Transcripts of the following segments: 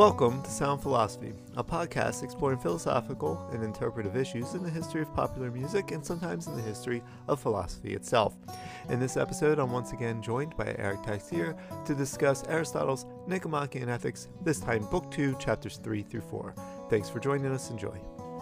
Welcome to Sound Philosophy, a podcast exploring philosophical and interpretive issues in the history of popular music and sometimes in the history of philosophy itself. In this episode, I'm once again joined by Eric Taxier to discuss Aristotle's Nicomachean Ethics, this time Book 2, Chapters 3 through 4. Thanks for joining us. Enjoy.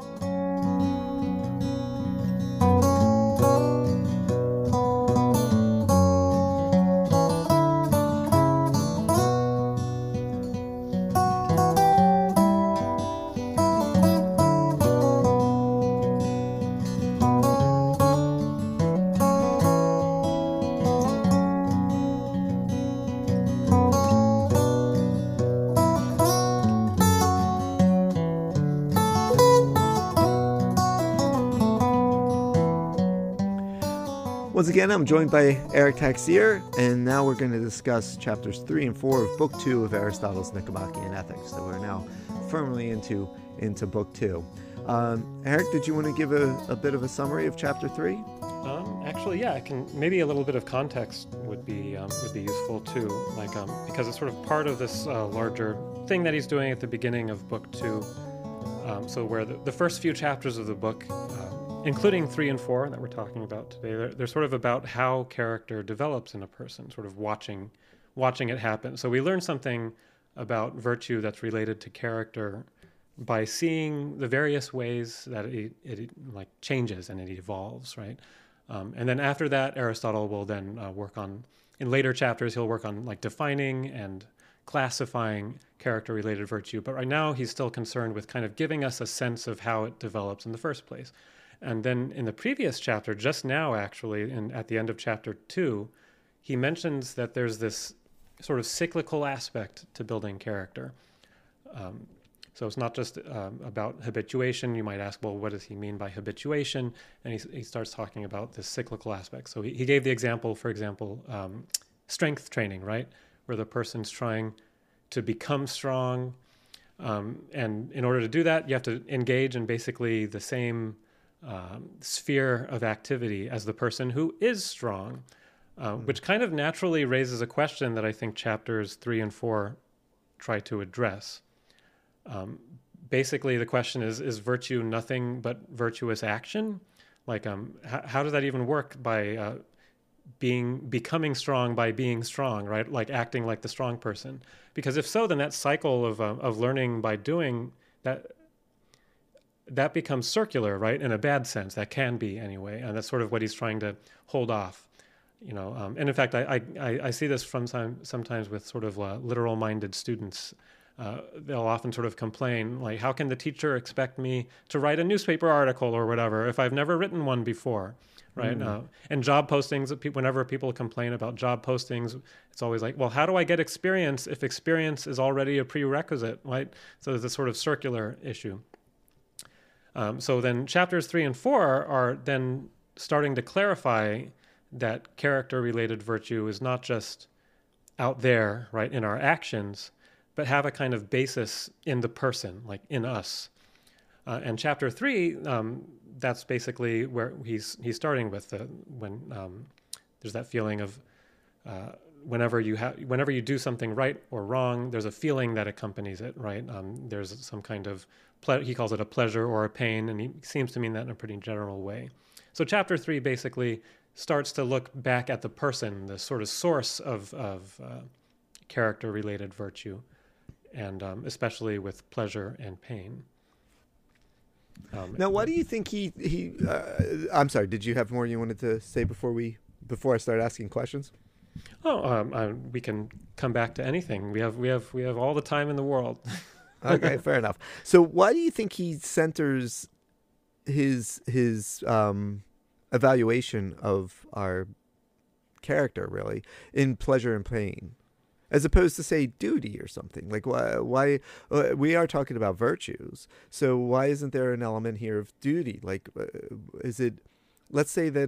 Once again, I'm joined by Eric Taxier, and now we're going to discuss chapters 3 and 4 of Book 2 of Aristotle's Nicomachean Ethics. So we're now firmly into Book 2. Eric, did you want to give a bit of a summary of chapter 3? Actually, yeah, I can. Maybe a little bit of context would be useful too, because it's sort of part of this larger thing that he's doing at the beginning of Book 2. So where the first few chapters of the book, including 3 and 4 that we're talking about today, they're sort of about how character develops in a person, sort of watching it happen. So we learn something about virtue that's related to character by seeing the various ways that it changes and it evolves, right? And then after that, Aristotle will then work on, in later chapters, he'll work on defining and classifying character-related virtue. But right now, he's still concerned with kind of giving us a sense of how it develops in the first place. And then in the previous chapter, just now actually, at the end of chapter 2, he mentions that there's this sort of cyclical aspect to building character. So it's not just about habituation. You might ask, well, what does he mean by habituation? And he starts talking about this cyclical aspect. So he gave the example, for example, strength training, right? Where the person's trying to become strong. And in order to do that, you have to engage in basically the same sphere of activity as the person who is strong, which kind of naturally raises a question that I think chapters 3 and 4 try to address. Basically, the question is virtue nothing but virtuous action? How does that even work by becoming strong by being strong, right? Like acting like the strong person? Because if so, then that cycle of learning by doing that becomes circular, right? In a bad sense, that can be anyway, and that's sort of what he's trying to hold off, And in fact, I see this sometimes with sort of literal-minded students. They'll often sort of complain, like, how can the teacher expect me to write a newspaper article or whatever if I've never written one before, right? And job postings, whenever people complain about job postings, it's always like, well, how do I get experience if experience is already a prerequisite, right? So there's this sort of circular issue. So then chapters 3 and 4 are then starting to clarify that character-related virtue is not just out there, right, in our actions, but have a kind of basis in the person, like in us. And chapter 3, that's basically where he's starting with when there's that feeling of whenever you do something right or wrong, there's a feeling that accompanies it, right? There's some kind of he calls it a pleasure or a pain, and he seems to mean that in a pretty general way. So chapter 3 basically starts to look back at the person, the sort of source of character-related virtue, and especially with pleasure and pain. Now, why do you think he I'm sorry, did you have more you wanted to say before I start asking questions? We can come back to anything. We have all the time in the world. Okay, fair enough. So why do you think he centers his evaluation of our character really in pleasure and pain, as opposed to say duty or something? Like why we are talking about virtues, so why isn't there an element here of duty? Like is it, let's say that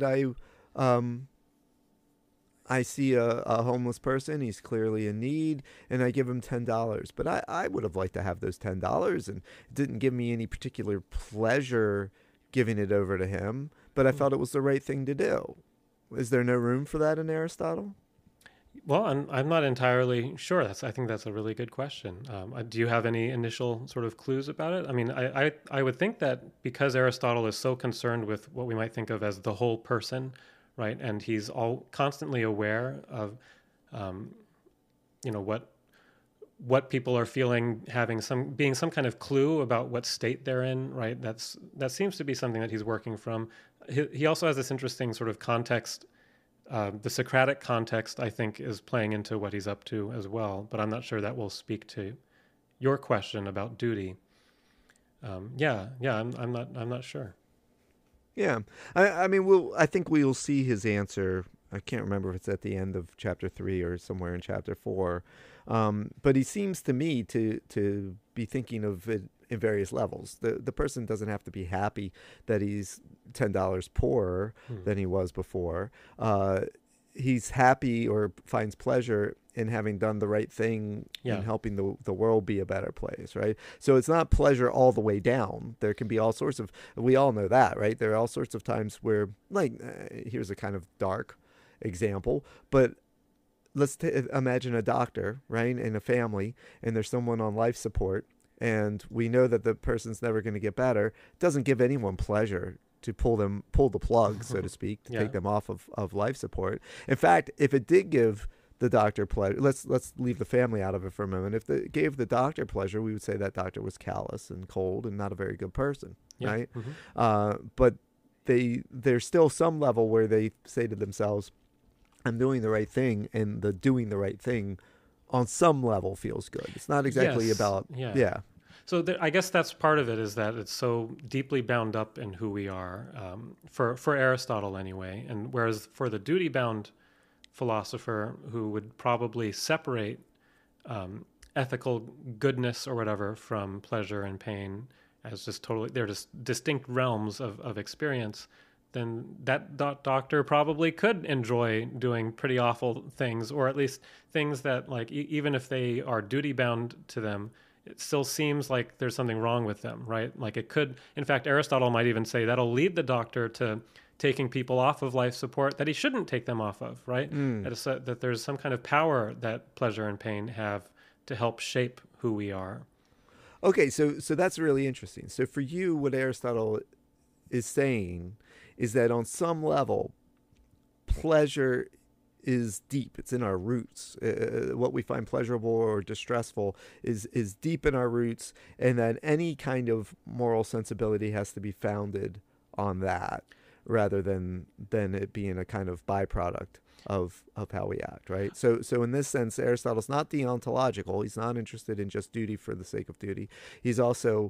I see a homeless person, he's clearly in need, and I give him $10. But I would have liked to have those $10, and it didn't give me any particular pleasure giving it over to him, but I felt it was the right thing to do. Is there no room for that in Aristotle? Well, I'm not entirely sure. I think that's a really good question. Do you have any initial sort of clues about it? I mean, I would think that because Aristotle is so concerned with what we might think of as the whole person, right? And he's all constantly aware of, um, what people are feeling, having being some kind of clue about what state they're in, right? That seems to be something that he's working from. He also has this interesting sort of context. The Socratic context, I think, is playing into what he's up to as well, but I'm not sure that will speak to your question about duty. I'm not sure. Yeah, I mean, I think we'll see his answer. I can't remember if it's at the end of chapter 3 or somewhere in chapter 4, but he seems to me to be thinking of it in various levels. The person doesn't have to be happy that he's $10 poorer than he was before. He's happy or finds pleasure in having done the right thing and helping the world be a better place, right? So it's not pleasure all the way down. There can be all sorts of, we all know that, right? There are all sorts of times where, like, here's a kind of dark example, but let's imagine a doctor, right, in a family, and there's someone on life support, and we know that the person's never going to get better. It doesn't give anyone pleasure to pull the plug, so to speak, to take them off of life support. In fact, if it did give the doctor pleasure, let's leave the family out of it for a moment. If it gave the doctor pleasure, we would say that doctor was callous and cold and not a very good person, right? But there's still some level where they say to themselves, I'm doing the right thing, and the doing the right thing on some level feels good. It's not exactly about So I guess that's part of it, is that it's so deeply bound up in who we are, for Aristotle anyway. And whereas for the duty-bound philosopher, who would probably separate ethical goodness or whatever from pleasure and pain as they're just distinct realms of experience, then that doctor probably could enjoy doing pretty awful things, or at least things that, like, even if they are duty-bound to them, it still seems like there's something wrong with them, right? Like it could, in fact, Aristotle might even say that'll lead the doctor to taking people off of life support that he shouldn't take them off of, right? That there's some kind of power that pleasure and pain have to help shape who we are. Okay, so that's really interesting. So for you, what Aristotle is saying is that on some level, pleasure is deep. It's in our roots. What we find pleasurable or distressful is deep in our roots, and that any kind of moral sensibility has to be founded on that, rather than it being a kind of byproduct of how we act, right? So in this sense, Aristotle's not deontological. He's not interested in just duty for the sake of duty. He's also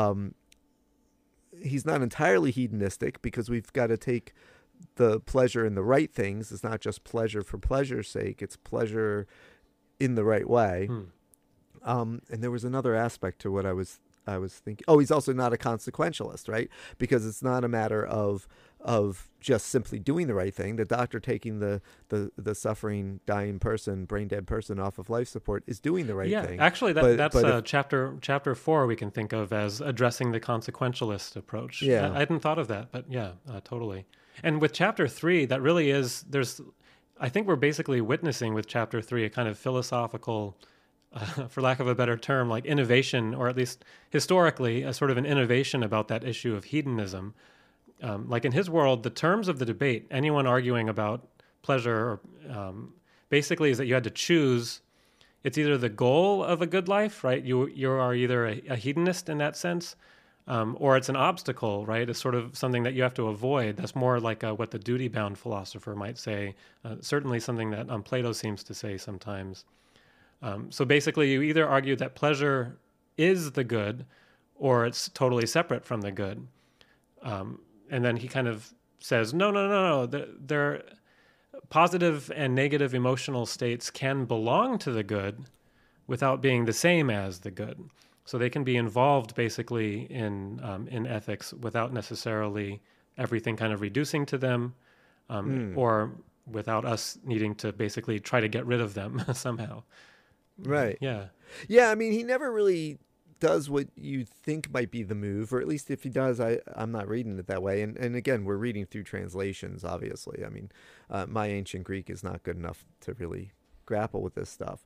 he's not entirely hedonistic, because we've got to take the pleasure in the right things. It's not just pleasure for pleasure's sake. It's pleasure in the right way. And there was another aspect to what I was thinking. Oh, he's also not a consequentialist, right? Because it's not a matter of just simply doing the right thing. The doctor taking the suffering, dying person, brain dead person off of life support is doing the right thing. Yeah, actually, that's chapter 4 we can think of as addressing the consequentialist approach. Yeah, I hadn't thought of that, but totally. And with chapter 3, that really is, I think we're basically witnessing with chapter 3 a kind of philosophical, for lack of a better term, like innovation, or at least historically, a sort of an innovation about that issue of hedonism. Like in his world, the terms of the debate, anyone arguing about pleasure, basically is that you had to choose. It's either the goal of a good life, right? You are either a hedonist in that sense, or it's an obstacle, right? It's sort of something that you have to avoid. That's more like what the duty-bound philosopher might say. Certainly something that Plato seems to say sometimes. So basically, you either argue that pleasure is the good, or it's totally separate from the good. And then he kind of says, no. There, positive and negative emotional states can belong to the good without being the same as the good. So they can be involved basically in ethics without necessarily everything kind of reducing to them, or without us needing to basically try to get rid of them somehow. Right. Yeah. Yeah, I mean, he never really does what you think might be the move, or at least if he does, I'm not reading it that way. And again, we're reading through translations, obviously. I mean, my ancient Greek is not good enough to really grapple with this stuff.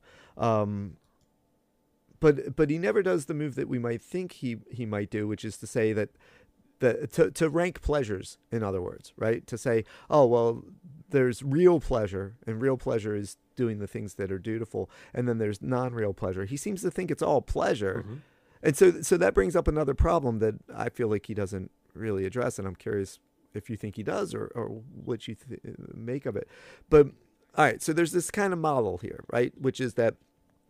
But he never does the move that we might think he might do, which is to say that to rank pleasures, in other words, right? To say, oh, well, there's real pleasure, and real pleasure is doing the things that are dutiful, and then there's non-real pleasure. He seems to think it's all pleasure. Mm-hmm. And so that brings up another problem that I feel like he doesn't really address, and I'm curious if you think he does or what you make of it. But, all right, so there's this kind of model here, right, which is that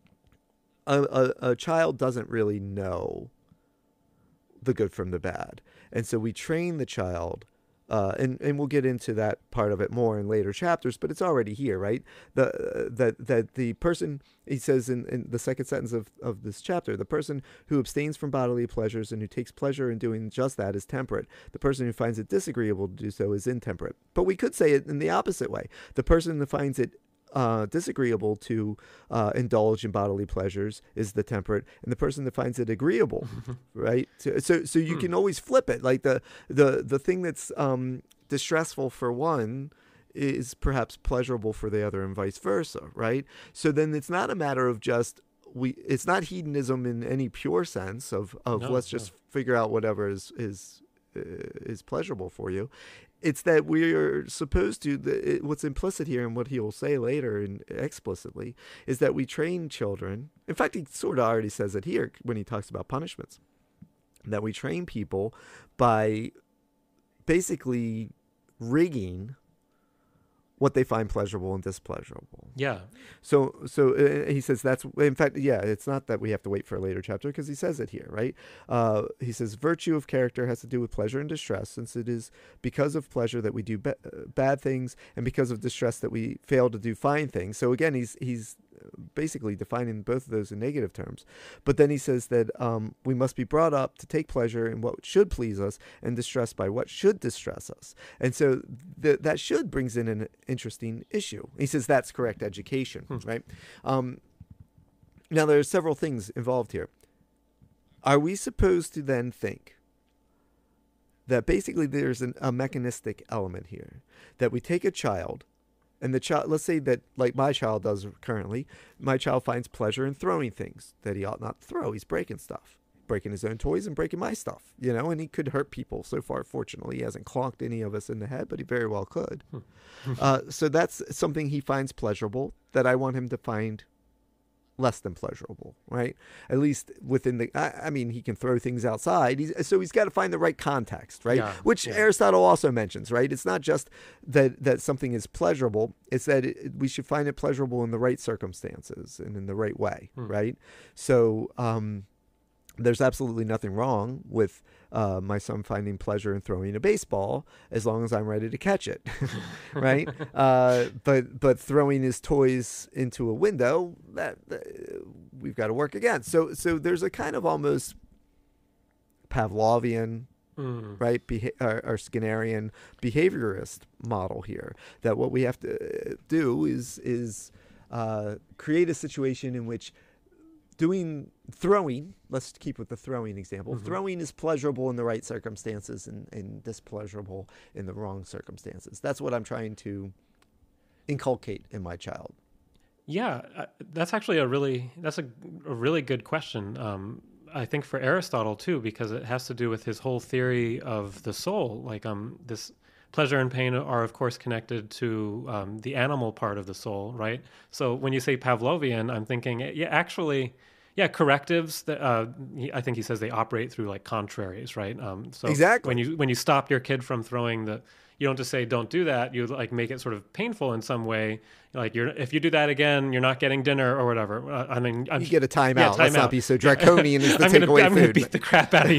a child doesn't really know the good from the bad. And so we train the child, and we'll get into that part of it more in later chapters, but it's already here, right? That the person, he says in the second sentence of this chapter, the person who abstains from bodily pleasures and who takes pleasure in doing just that is temperate. The person who finds it disagreeable to do so is intemperate. But we could say it in the opposite way. The person that finds it disagreeable to indulge in bodily pleasures is the temperate, and the person that finds it agreeable, right? So you can always flip it. Like the thing that's distressful for one is perhaps pleasurable for the other, and vice versa, right? So then it's not a matter of just it's not hedonism in any pure sense of let's just figure out whatever is pleasurable for you. It's that we're supposed to, what's implicit here and what he will say later and explicitly is that we train children. In fact, he sort of already says it here when he talks about punishments, that we train people by basically rigging what they find pleasurable and displeasurable. Yeah. So he says that's, in fact, yeah, it's not that we have to wait for a later chapter because he says it here, right? He says virtue of character has to do with pleasure and distress, since it is because of pleasure that we do bad things and because of distress that we fail to do fine things. So again, he's basically defining both of those in negative terms. But then he says that we must be brought up to take pleasure in what should please us and distressed by what should distress us. And so that should brings in an interesting issue. He says that's correct education, right? Now, there are several things involved here. Are we supposed to then think that basically there's a mechanistic element here, that we take a child, and the child, let's say that, like my child does currently, my child finds pleasure in throwing things that he ought not to throw. He's breaking stuff, breaking his own toys and breaking my stuff, and he could hurt people. So far, fortunately, he hasn't clonked any of us in the head, but he very well could. So that's something he finds pleasurable that I want him to find less than pleasurable, right? At least within the, I mean, he can throw things outside. So he's got to find the right context, right? Yeah, which Aristotle also mentions, right? It's not just that something is pleasurable. It's that we should find it pleasurable in the right circumstances and in the right way, right? So there's absolutely nothing wrong with my son finding pleasure in throwing a baseball as long as I'm ready to catch it, right? But throwing his toys into a window, that we've got to work against. So there's a kind of almost Pavlovian, right, or Skinnerian behaviorist model here, that what we have to do is create a situation in which throwing, let's keep with the throwing example, throwing is pleasurable in the right circumstances and displeasurable in the wrong circumstances. That's what I'm trying to inculcate in my child. Yeah, that's actually a really good question. I think for Aristotle too, because it has to do with his whole theory of the soul. Like this pleasure and pain are, of course, connected to the animal part of the soul, right? So when you say Pavlovian, I'm thinking, correctives. I think he says they operate through like contraries, right? So exactly. When you stop your kid from throwing you don't just say don't do that. You like make it sort of painful in some way. Like if you do that again, you're not getting dinner or whatever. You get a timeout. Let's not be so draconian as to take away food. I'm going to beat the crap out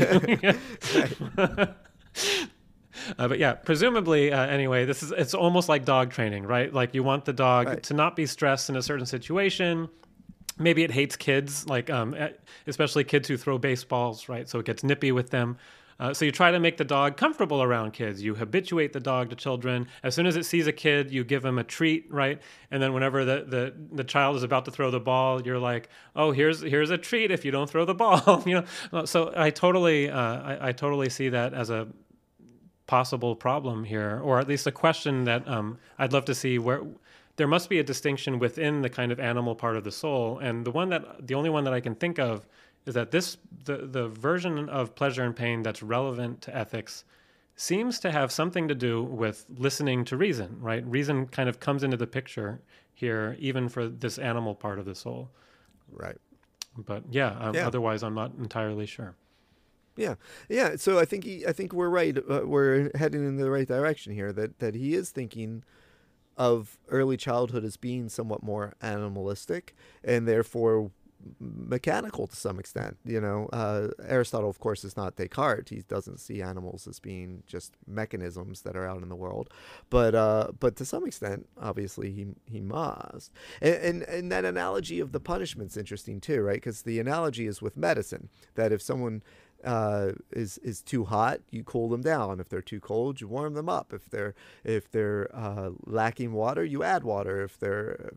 of you. But yeah, presumably, anyway, it's almost like dog training, right? Like you want the dog to not be stressed in a certain situation. Maybe it hates kids, like especially kids who throw baseballs, right? So it gets nippy with them. So you try to make the dog comfortable around kids. You habituate the dog to children. As soon as it sees a kid, you give him a treat, right? And then whenever the child is about to throw the ball, you're like, oh, here's a treat if you don't throw the ball, So I totally see that as a possible problem here, or at least a question that I'd love to see there must be a distinction within the kind of animal part of the soul. And the only one that I can think of is that the version of pleasure and pain that's relevant to ethics seems to have something to do with listening to reason, right? Reason kind of comes into the picture here, even for this animal part of the soul. Right. But yeah. Otherwise I'm not entirely sure. Yeah. Yeah. So I think we're right. We're heading in the right direction here, that he is thinking of early childhood as being somewhat more animalistic and therefore mechanical to some extent. Aristotle, of course, is not Descartes. He doesn't see animals as being just mechanisms that are out in the world, but to some extent, obviously, he must. And that analogy of the punishment's interesting too, right? Because the analogy is with medicine, that if someone is too hot, you cool them down. If they're too cold, you warm them up. If they're lacking water, you add water. If they're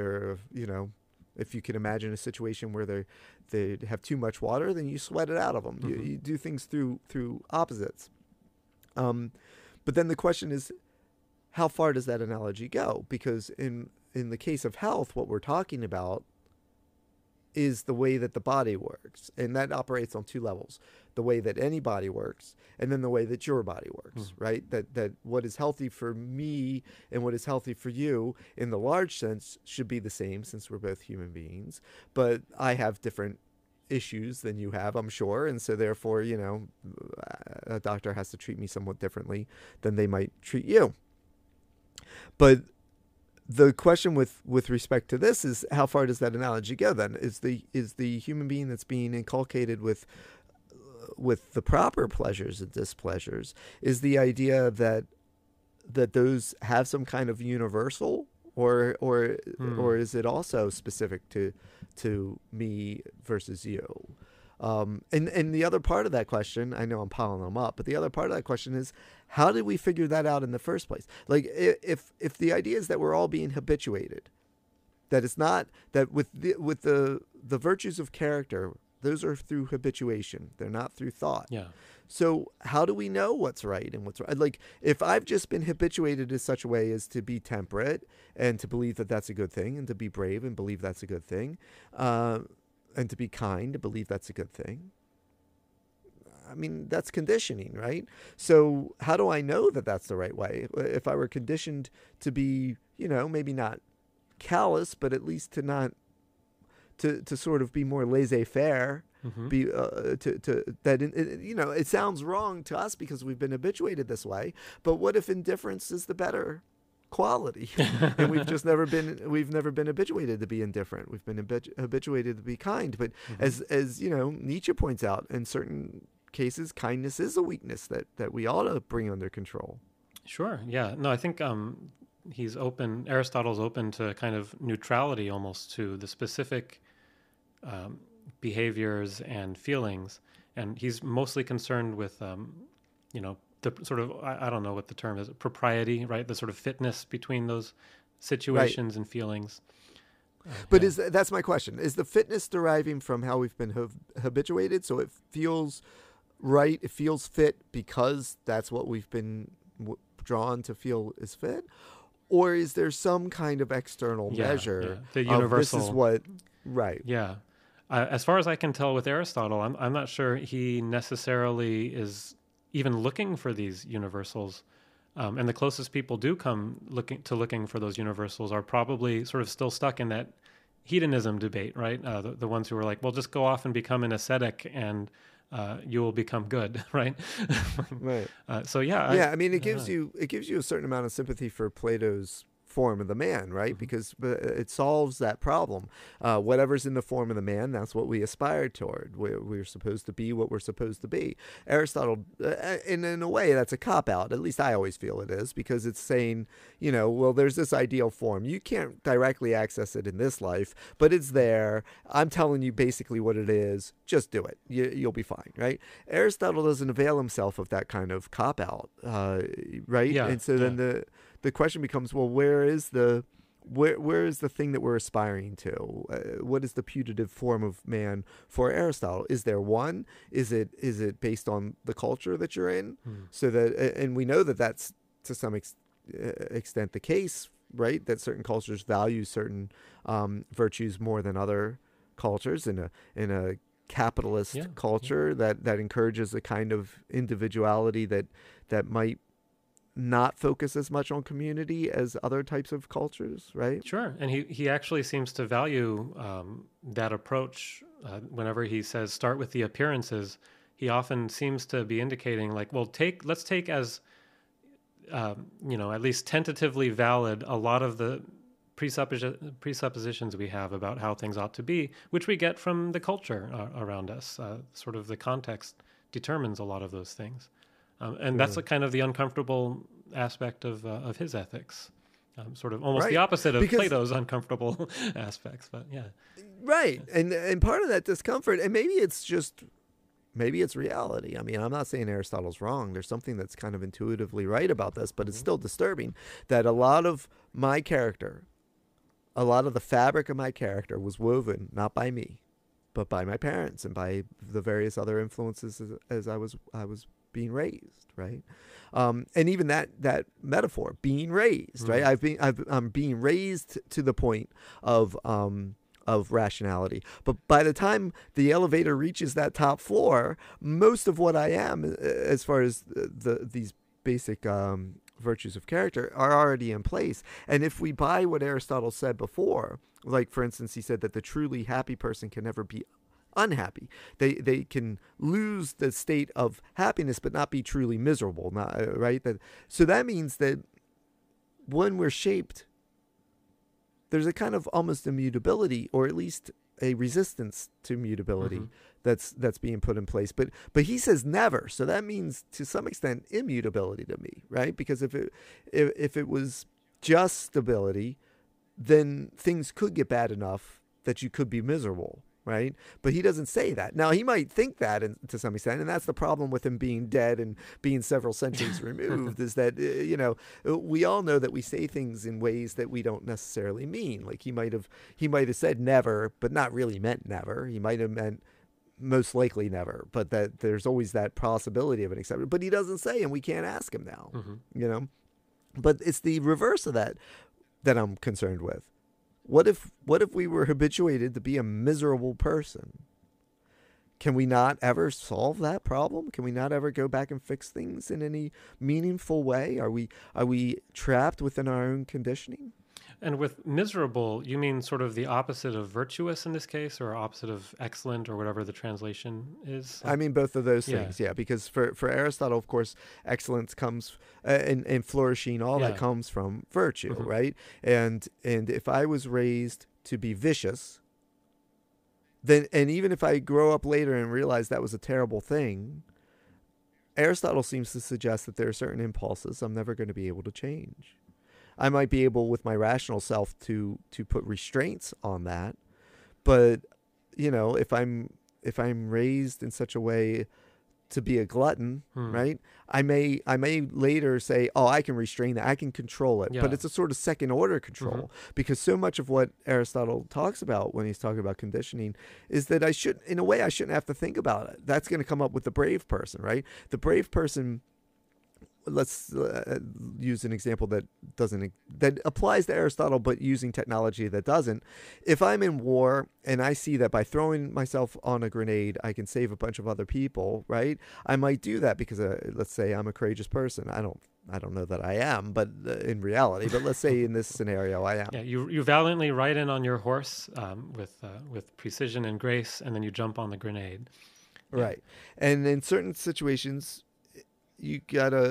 if you can imagine a situation where they have too much water, then you sweat it out of them. Mm-hmm. You do things through opposites. But then the question is, how far does that analogy go? Because in the case of health, what we're talking about is the way that the body works. And that operates on two levels: the way that any body works, and then the way that your body works, right? That what is healthy for me and what is healthy for you in the large sense should be the same, since we're both human beings. But I have different issues than you have, I'm sure. And so therefore, a doctor has to treat me somewhat differently than they might treat you. But the question with respect to this is, how far does that analogy go then? Is the human being that's being inculcated with the proper pleasures and displeasures, is the idea that those have some kind of universal, or is it also specific to me versus you? And the other part of that question, I know I'm piling them up, but the other part of that question is, how did we figure that out in the first place? Like, if the idea is that we're all being habituated, that it's not that with the virtues of character, those are through habituation, they're not through thought. Yeah. So how do we know what's right and what's right? Like, if I've just been habituated in such a way as to be temperate and to believe that that's a good thing, and to be brave and believe that's a good thing, and to be kind, to believe that's a good thing. I mean, that's conditioning, right? So how do I know that that's the right way? If I were conditioned to be, maybe not callous, but at least to not, to sort of be more laissez-faire, be it sounds wrong to us because we've been habituated this way. But what if indifference is the better quality? And we've never been habituated to be indifferent. We've been habituated to be kind. But as Nietzsche points out, in certain cases, kindness is a weakness that we ought to bring under control. Sure. Yeah. No, I think Aristotle's open to kind of neutrality almost to the specific behaviors and feelings, and he's mostly concerned with the sort of, I don't know what the term is, propriety, right? The sort of fitness between those situations, right, and feelings. But that's my question. Is the fitness deriving from how we've been habituated? So it feels right, it feels fit because that's what we've been drawn to feel is fit? Or is there some kind of external measure? The universal. This is what, right. Yeah. As far as I can tell with Aristotle, I'm not sure he necessarily is even looking for these universals. And the closest people do come looking for those universals are probably sort of still stuck in that hedonism debate, right? The ones who are like, well, just go off and become an ascetic and you will become good, right? Right. So yeah. Yeah, I mean, it gives you a certain amount of sympathy for Plato's form of the man, right? Because it solves that problem. Whatever's in the form of the man, that's what we aspire toward. We're supposed to be what we're supposed to be. Aristotle, in a way, that's a cop-out. At least I always feel it is, because it's saying, well, there's this ideal form. You can't directly access it in this life, but it's there. I'm telling you basically what it is. Just do it. You'll be fine, right? Aristotle doesn't avail himself of that kind of cop-out, right? Yeah, and so then the question becomes, well, where is the thing that we're aspiring to? What is the putative form of man for Aristotle? Is there one? Is it based on the culture that you're in? So that, and we know that that's to some extent the case right? That certain cultures value certain virtues more than other cultures in a capitalist culture that encourages a kind of individuality that might not focus as much on community as other types of cultures, right? Sure, and he actually seems to value that approach. Whenever he says start with the appearances, he often seems to be indicating like, well, let's take as at least tentatively valid a lot of the presuppositions we have about how things ought to be, which we get from the culture around us. Sort of the context determines a lot of those things. And that's a kind of the uncomfortable aspect of his ethics. Sort of almost the opposite of Plato's uncomfortable aspects, but yeah. Right. And part of that discomfort, and maybe it's reality. I mean, I'm not saying Aristotle's wrong. There's something that's kind of intuitively right about this, but it's still disturbing that a lot of my character, a lot of the fabric of my character was woven not by me, but by my parents and by the various other influences as I was being raised, right? And even that metaphor, being raised, right? I'm being raised to the point of rationality. But by the time the elevator reaches that top floor, most of what I am, as far as these basic virtues of character, are already in place. And if we buy what Aristotle said before, like for instance, he said that the truly happy person can never be unhappy. They can lose the state of happiness but not be truly miserable, right? So that means that when we're shaped, there's a kind of almost immutability, or at least a resistance to mutability that's being put in place. But he says never. So that means to some extent immutability to me, right? Because if it was just stability, then things could get bad enough that you could be miserable, right? But he doesn't say that. Now, he might think that to some extent, and that's the problem with him being dead and being several centuries removed, is that, we all know that we say things in ways that we don't necessarily mean. Like he might have said never, but not really meant never. He might have meant most likely never, but that there's always that possibility of an exception. But he doesn't say, and we can't ask him now, But it's the reverse of that I'm concerned with. What if we were habituated to be a miserable person? Can we not ever solve that problem? Can we not ever go back and fix things in any meaningful way? Are we trapped within our own conditioning? And with miserable, you mean sort of the opposite of virtuous in this case, or opposite of excellent, or whatever the translation is? I mean both of those things, yeah. Because for Aristotle, of course, excellence comes and flourishing, all that comes from virtue, right? And if I was raised to be vicious, then, and even if I grow up later and realize that was a terrible thing, Aristotle seems to suggest that there are certain impulses I'm never going to be able to change. I might be able with my rational self to put restraints on that, but if I'm raised in such a way to be a glutton, right? I may later say, oh, I can restrain that, I can control it, but it's a sort of second order control, because so much of what Aristotle talks about when he's talking about conditioning is that I shouldn't have to think about it. That's going to come up with the brave person, right? The brave person. Let's use an example that applies to Aristotle, but using technology that doesn't. If I'm in war and I see that by throwing myself on a grenade, I can save a bunch of other people, right? I might do that because let's say I'm a courageous person. I don't know that I am, but in reality, but let's say in this scenario, I am. Yeah, you valiantly ride in on your horse with precision and grace, and then you jump on the grenade. Right. And in certain situations, you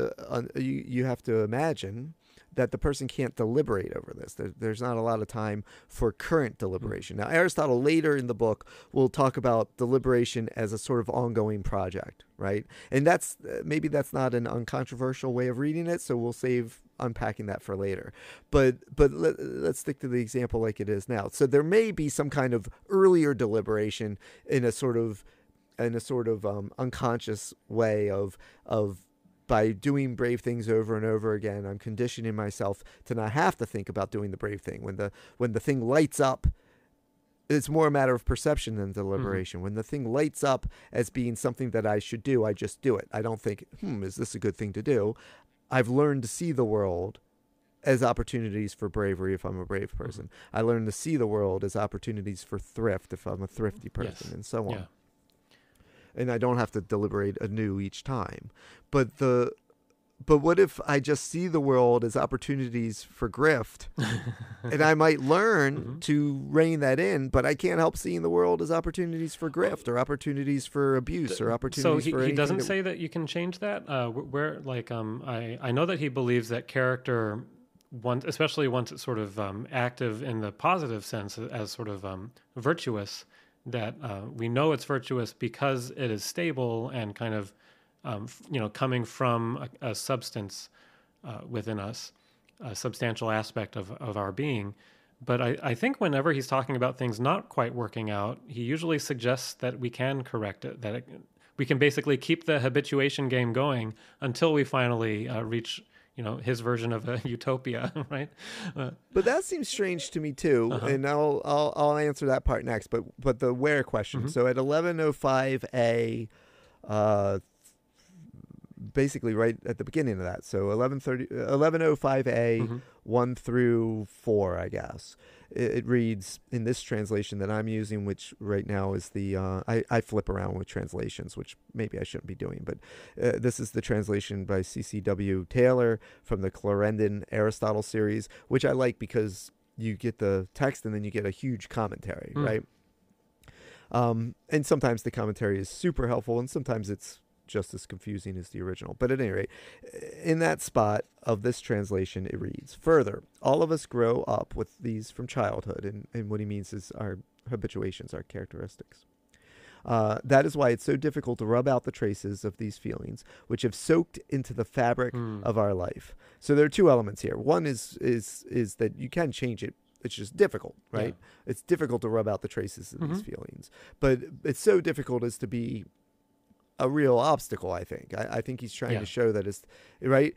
have to imagine that the person can't deliberate over this. There's not a lot of time for current deliberation. Now, Aristotle later in the book will talk about deliberation as a sort of ongoing project, right? And maybe that's not an uncontroversial way of reading it, so we'll save unpacking that for later. But let's stick to the example like it is now. So there may be some kind of earlier deliberation in a sort of unconscious way of by doing brave things over and over again, I'm conditioning myself to not have to think about doing the brave thing. When the thing lights up, it's more a matter of perception than deliberation. When the thing lights up as being something that I should do, I just do it. I don't think, is this a good thing to do? I've learned to see the world as opportunities for bravery if I'm a brave person. I learn to see the world as opportunities for thrift if I'm a thrifty person, and so on. Yeah. And I don't have to deliberate anew each time. But what if I just see the world as opportunities for grift, and I might learn to rein that in, but I can't help seeing the world as opportunities for grift or opportunities for abuse or opportunities for anything. So he doesn't say that you can change that. I know that he believes that character, especially once it's sort of active in the positive sense as sort of virtuous, that we know it's virtuous because it is stable and kind of coming from a substance within us, a substantial aspect of our being. But I think whenever he's talking about things not quite working out, he usually suggests that we can correct it, we can basically keep the habituation game going until we finally reach his version of a utopia, right? But that seems strange to me too, and I'll answer that part next. But the where question. So at 1105A, basically right at the beginning of that. So 1105A 1 through 4, I guess. It reads in this translation that I'm using, which right now is the I flip around with translations, which maybe I shouldn't be doing, but this is the translation by C.C.W. Taylor from the Clarendon Aristotle series, which I like because you get the text and then you get a huge commentary, right? And sometimes the commentary is super helpful, and sometimes it's just as confusing as the original. But at any rate, in that spot of this translation, it reads, further, all of us grow up with these from childhood. And what he means is our habituations, our characteristics. That is why it's so difficult to rub out the traces of these feelings, which have soaked into the fabric of our life. So there are two elements here. One is that you can change it. It's just difficult, right? Yeah. It's difficult to rub out the traces of these feelings. But it's so difficult as to be a real obstacle, I think. I think he's trying to show that it's right,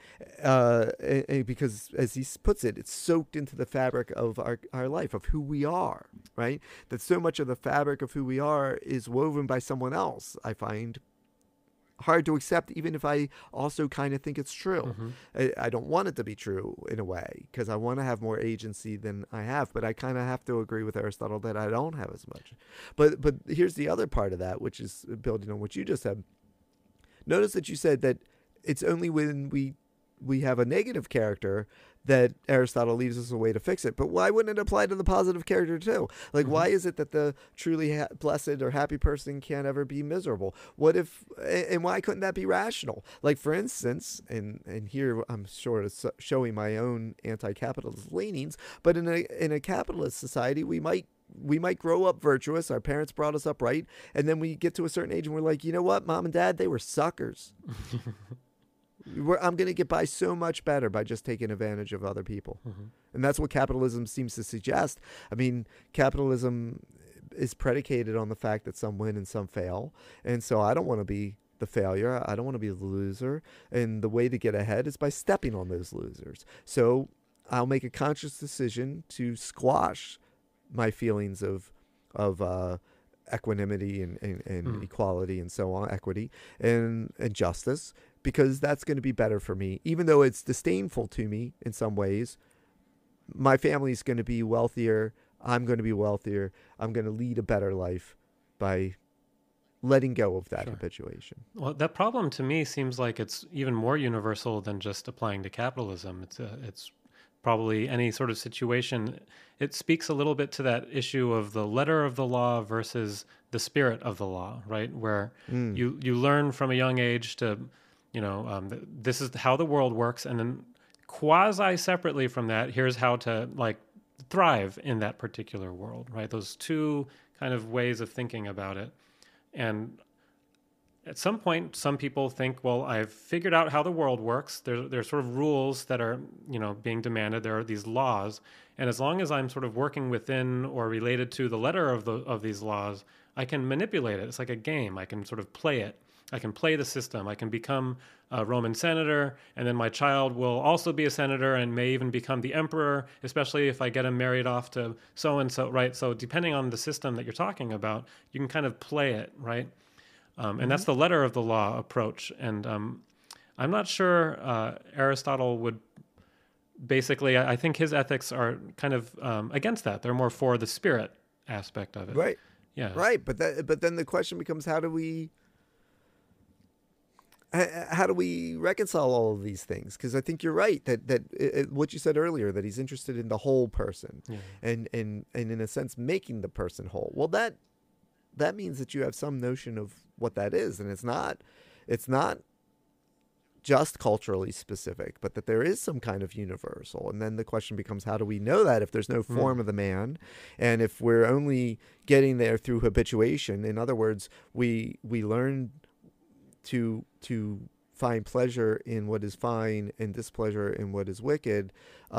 because as he puts it, it's soaked into the fabric of our life, of who we are, right? That so much of the fabric of who we are is woven by someone else, I find hard to accept, even if I also kind of think it's true. I don't want it to be true in a way, because I want to have more agency than I have, but I kind of have to agree with Aristotle that I don't have as much. But here's the other part of that, which is building on what you just said. Notice that you said that it's only when we have a negative character that Aristotle leaves us a way to fix it. But why wouldn't it apply to the positive character too? Like, why is it that the truly blessed or happy person can't ever be miserable? What if, and why couldn't that be rational? Like, for instance, and here I'm sort of showing my own anti-capitalist leanings, but in a capitalist society, we might grow up virtuous. Our parents brought us up right. And then we get to a certain age and we're like, you know what, Mom and Dad, they were suckers. I'm going to get by so much better by just taking advantage of other people. And that's what capitalism seems to suggest. I mean, capitalism is predicated on the fact that some win and some fail. And so I don't want to be the failure. I don't want to be the loser. And the way to get ahead is by stepping on those losers. So I'll make a conscious decision to squash my feelings of equanimity and equality and so on, equity and justice, because that's going to be better for me. Even though it's disdainful to me in some ways, my family's going to be wealthier. I'm going to be wealthier. I'm going to lead a better life by letting go of that habituation. Well, that problem to me seems like it's even more universal than just applying to capitalism. It's probably any sort of situation. It speaks a little bit to that issue of the letter of the law versus the spirit of the law, right? Where you learn from a young age to, this is how the world works. And then quasi separately from that, here's how to thrive in that particular world, right? Those two kind of ways of thinking about it. And at some point, some people think, well, I've figured out how the world works. There's sort of rules that are, being demanded. There are these laws. And as long as I'm sort of working within or related to the letter of these laws, I can manipulate it. It's like a game. I can sort of play it. I can play the system. I can become a Roman senator, and then my child will also be a senator and may even become the emperor, especially if I get him married off to so-and-so, right? So depending on the system that you're talking about, you can kind of play it, right? And that's the letter of the law approach. And I'm not sure Aristotle would basically, I think his ethics are kind of against that. They're more for the spirit aspect of it. Right. Yeah. Right. But then the question becomes, how do we reconcile all of these things? Because I think you're right that what you said earlier, that he's interested in the whole person, Yeah. and in a sense making the person whole. Well, that means that you have some notion of what that is, and it's not just culturally specific, but that there is some kind of universal. And then the question becomes, how do we know that if there's no form of the man, and if we're only getting there through habituation? In other words, we learn to find pleasure in what is fine and displeasure in what is wicked,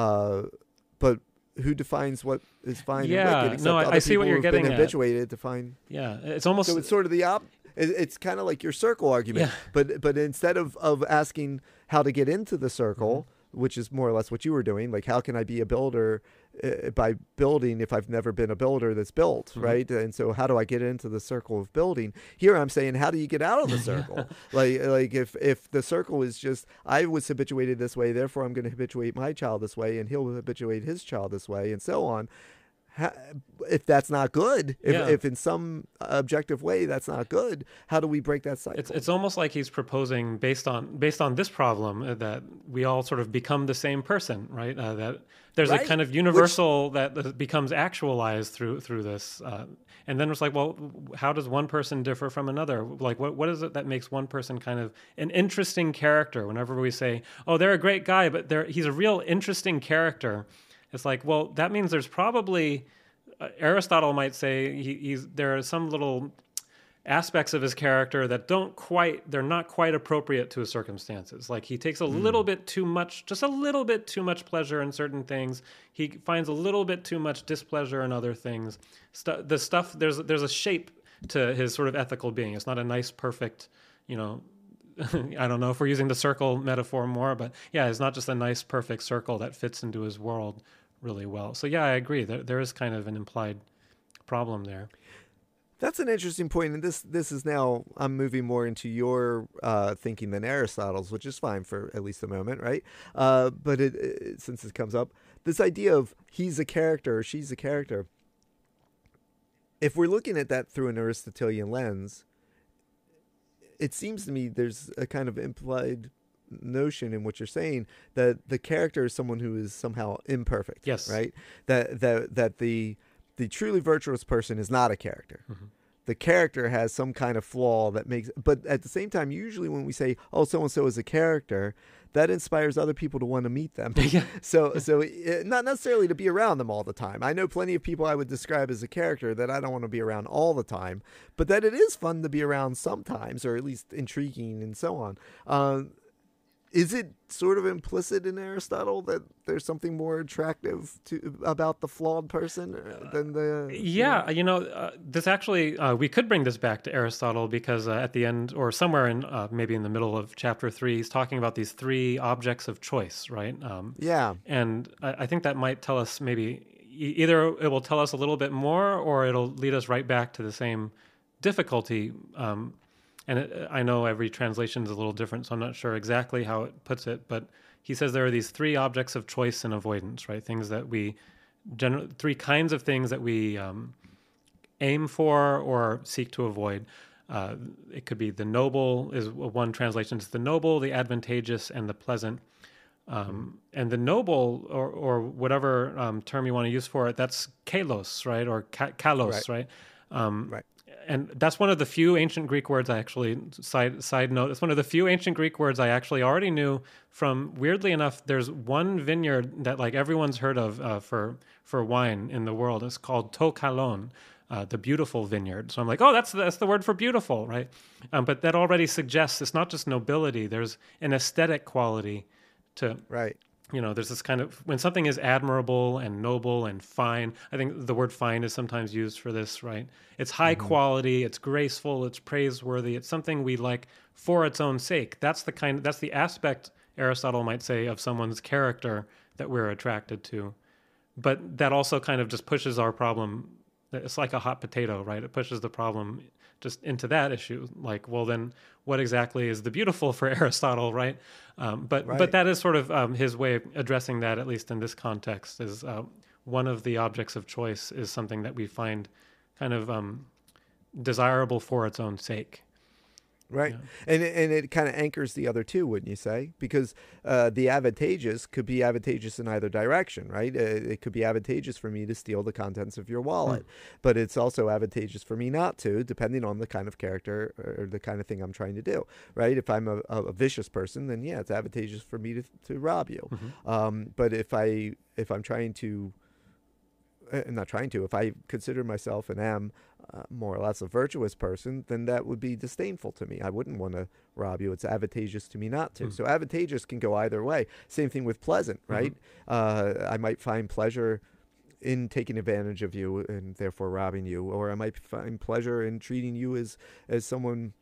but who defines what is fine and wicked? Except I see what you're getting been at. habituated to find. Yeah, it's almost So it's sort of the it's kind of like your circle argument, but instead of asking how to get into the circle, which is more or less what you were doing, like how can I be a builder by building if I've never been a builder that's built, right? And so how do I get into the circle of building? Here I'm saying, how do you get out of the circle? like if the circle is just, I was habituated this way, therefore I'm going to habituate my child this way, and he'll habituate his child this way, and so on. If that's not good, if in some objective way that's not good, how do we break that cycle? It's almost like he's proposing based on this problem that we all sort of become the same person, right? That there's a kind of universal that becomes actualized through this, and then it's like, well, how does one person differ from another? Like, what is it that makes one person kind of an interesting character? Whenever we say, oh, they're a great guy, but he's a real interesting character. It's like, well, that means there's probably, Aristotle might say there are some little aspects of his character that they're not quite appropriate to his circumstances. Like he takes a little bit too much, just a little bit too much pleasure in certain things. He finds a little bit too much displeasure in other things. There's a shape to his sort of ethical being. It's not a nice, perfect, I don't know if we're using the circle metaphor more, but yeah, it's not just a nice, perfect circle that fits into his world really well. So yeah, I agree. There is kind of an implied problem there. That's an interesting point, and this is now, I'm moving more into your thinking than Aristotle's, which is fine for at least a moment, right? But since it comes up, this idea of he's a character or she's a character, if we're looking at that through an Aristotelian lens, it seems to me there's a kind of implied notion in what you're saying that the character is someone who is somehow imperfect. Yes. Right? That the truly virtuous person is not a character. Mm-hmm. The character has some kind of flaw that makes, but at the same time, usually when we say, oh, so-and-so is a character, that inspires other people to want to meet them. So not necessarily to be around them all the time. I know plenty of people I would describe as a character that I don't want to be around all the time, but that it is fun to be around sometimes, or at least intriguing and so on. Is it sort of implicit in Aristotle that there's something more attractive about the flawed person than the... Yeah, this actually, we could bring this back to Aristotle because at the end, or somewhere in maybe in the middle of chapter 3, he's talking about these 3 objects of choice, right? And I think that might tell us maybe, either it will tell us a little bit more or it'll lead us right back to the same difficulty. And I know every translation is a little different, so I'm not sure exactly how it puts it, but he says there are these 3 objects of choice and avoidance, right? Things that we, 3 kinds of things that we aim for or seek to avoid. It could be the noble is one translation. It's the noble, the advantageous, and the pleasant. And the noble, or whatever term you want to use for it, that's kalos, right? Or kalos, right? Right. And that's one of the few ancient Greek words I actually, side note, it's one of the few ancient Greek words I actually already knew from, weirdly enough, there's one vineyard that like everyone's heard of for wine in the world. It's called To Kalon, the beautiful vineyard. So I'm like, oh, that's the word for beautiful, right? But that already suggests it's not just nobility. There's an aesthetic quality to... Right. There's this kind of, when something is admirable and noble and fine, I think the word fine is sometimes used for this, right? It's high quality, it's graceful, it's praiseworthy, it's something we like for its own sake. That's the aspect, Aristotle might say, of someone's character that we're attracted to. But that also kind of just pushes our problem, it's like a hot potato, right? It pushes the problem just into that issue. Like, well, then what exactly is the beautiful for Aristotle, right? But that is sort of his way of addressing that, at least in this context, is one of the objects of choice is something that we find kind of desirable for its own sake. Right. Yeah. And it kind of anchors the other two, wouldn't you say? Because the advantageous could be advantageous in either direction, right? It could be advantageous for me to steal the contents of your wallet, but it's also advantageous for me not to, depending on the kind of character or the kind of thing I'm trying to do, right? If I'm a vicious person, then yeah, it's advantageous for me to rob you. But if I'm trying to, if I consider myself and am more or less a virtuous person, then that would be disdainful to me. I wouldn't want to rob you. It's advantageous to me not to. So advantageous can go either way. Same thing with pleasant, right? I might find pleasure in taking advantage of you and therefore robbing you, or I might find pleasure in treating you as someone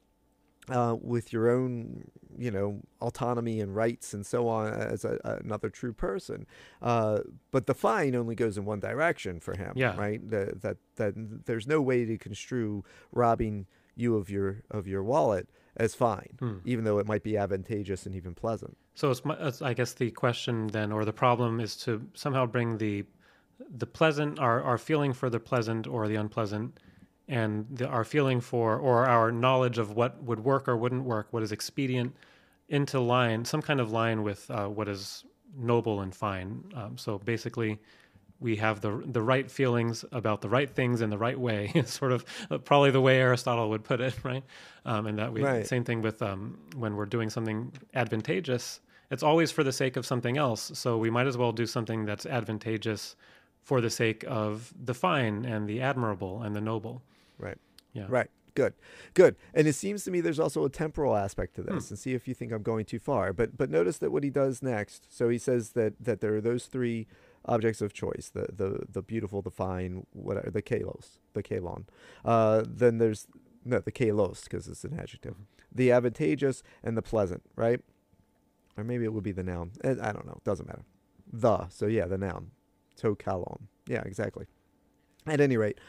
with your own, autonomy and rights and so on, as another true person. But the fine only goes in one direction for him, right? That there's no way to construe robbing you of your wallet as fine, even though it might be advantageous and even pleasant. So I guess the question then, or the problem, is to somehow bring the pleasant, our feeling for the pleasant or the unpleasant, and our feeling for, or our knowledge of what would work or wouldn't work, what is expedient, into line, some kind of line with what is noble and fine. So basically, we have the right feelings about the right things in the right way. It's sort of probably the way Aristotle would put it, right? And that same thing with when we're doing something advantageous, it's always for the sake of something else. So we might as well do something that's advantageous for the sake of the fine and the admirable and the noble. Right. Yeah. Right. Good. And it seems to me there's also a temporal aspect to this, and see if you think I'm going too far. But notice that what he does next. So he says that there are those three objects of choice: the beautiful, the fine, whatever, the kalon. Then there's the kalos, because it's an adjective. The advantageous and the pleasant, right? Or maybe it would be the noun. I don't know. Doesn't matter. The noun. To kalon. Yeah, exactly. At any rate,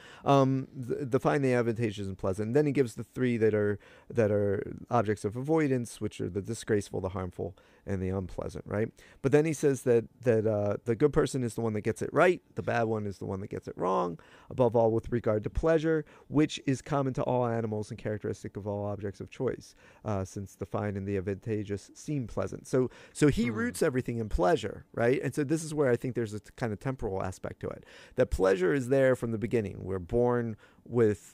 the fine, the advantageous, and pleasant. And then he gives the three that are objects of avoidance, which are the disgraceful, the harmful, and the unpleasant, right? But then he says that the good person is the one that gets it right, the bad one is the one that gets it wrong, above all with regard to pleasure, which is common to all animals and characteristic of all objects of choice, since the fine and the advantageous seem pleasant. So he roots everything in pleasure, right? And so this is where I think there's a kind of temporal aspect to it. That pleasure is there from the beginning. We're born with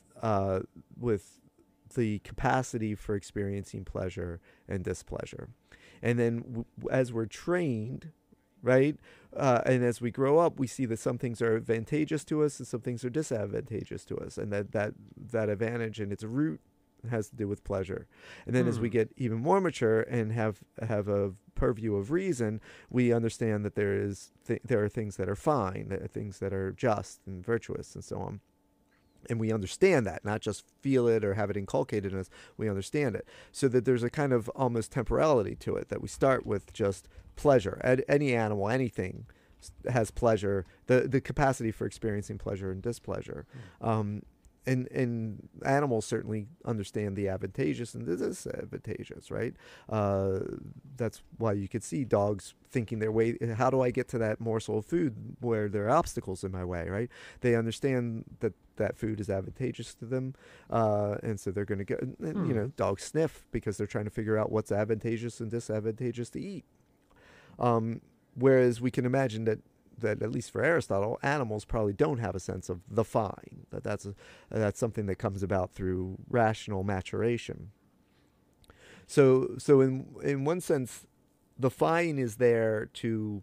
the capacity for experiencing pleasure and displeasure. And then as we're trained, right, and as we grow up, we see that some things are advantageous to us and some things are disadvantageous to us, and that advantage and its root has to do with pleasure. And then as we get even more mature and have a purview of reason, we understand that there are things that are fine, there are things that are just and virtuous and so on. And we understand that, not just feel it or have it inculcated in us. We understand it. So that there's a kind of almost temporality to it, that we start with just pleasure. Any animal, anything has pleasure, the capacity for experiencing pleasure and displeasure. And animals certainly understand the advantageous and the disadvantageous, right? That's why you could see dogs thinking their way, how do I get to that morsel of food where there are obstacles in my way, right? They understand that food is advantageous to them, and so they're going to go, dogs sniff because they're trying to figure out what's advantageous and disadvantageous to eat. Whereas we can imagine that at least for Aristotle, animals probably don't have a sense of the fine. That's something that comes about through rational maturation. So in one sense, the fine is there to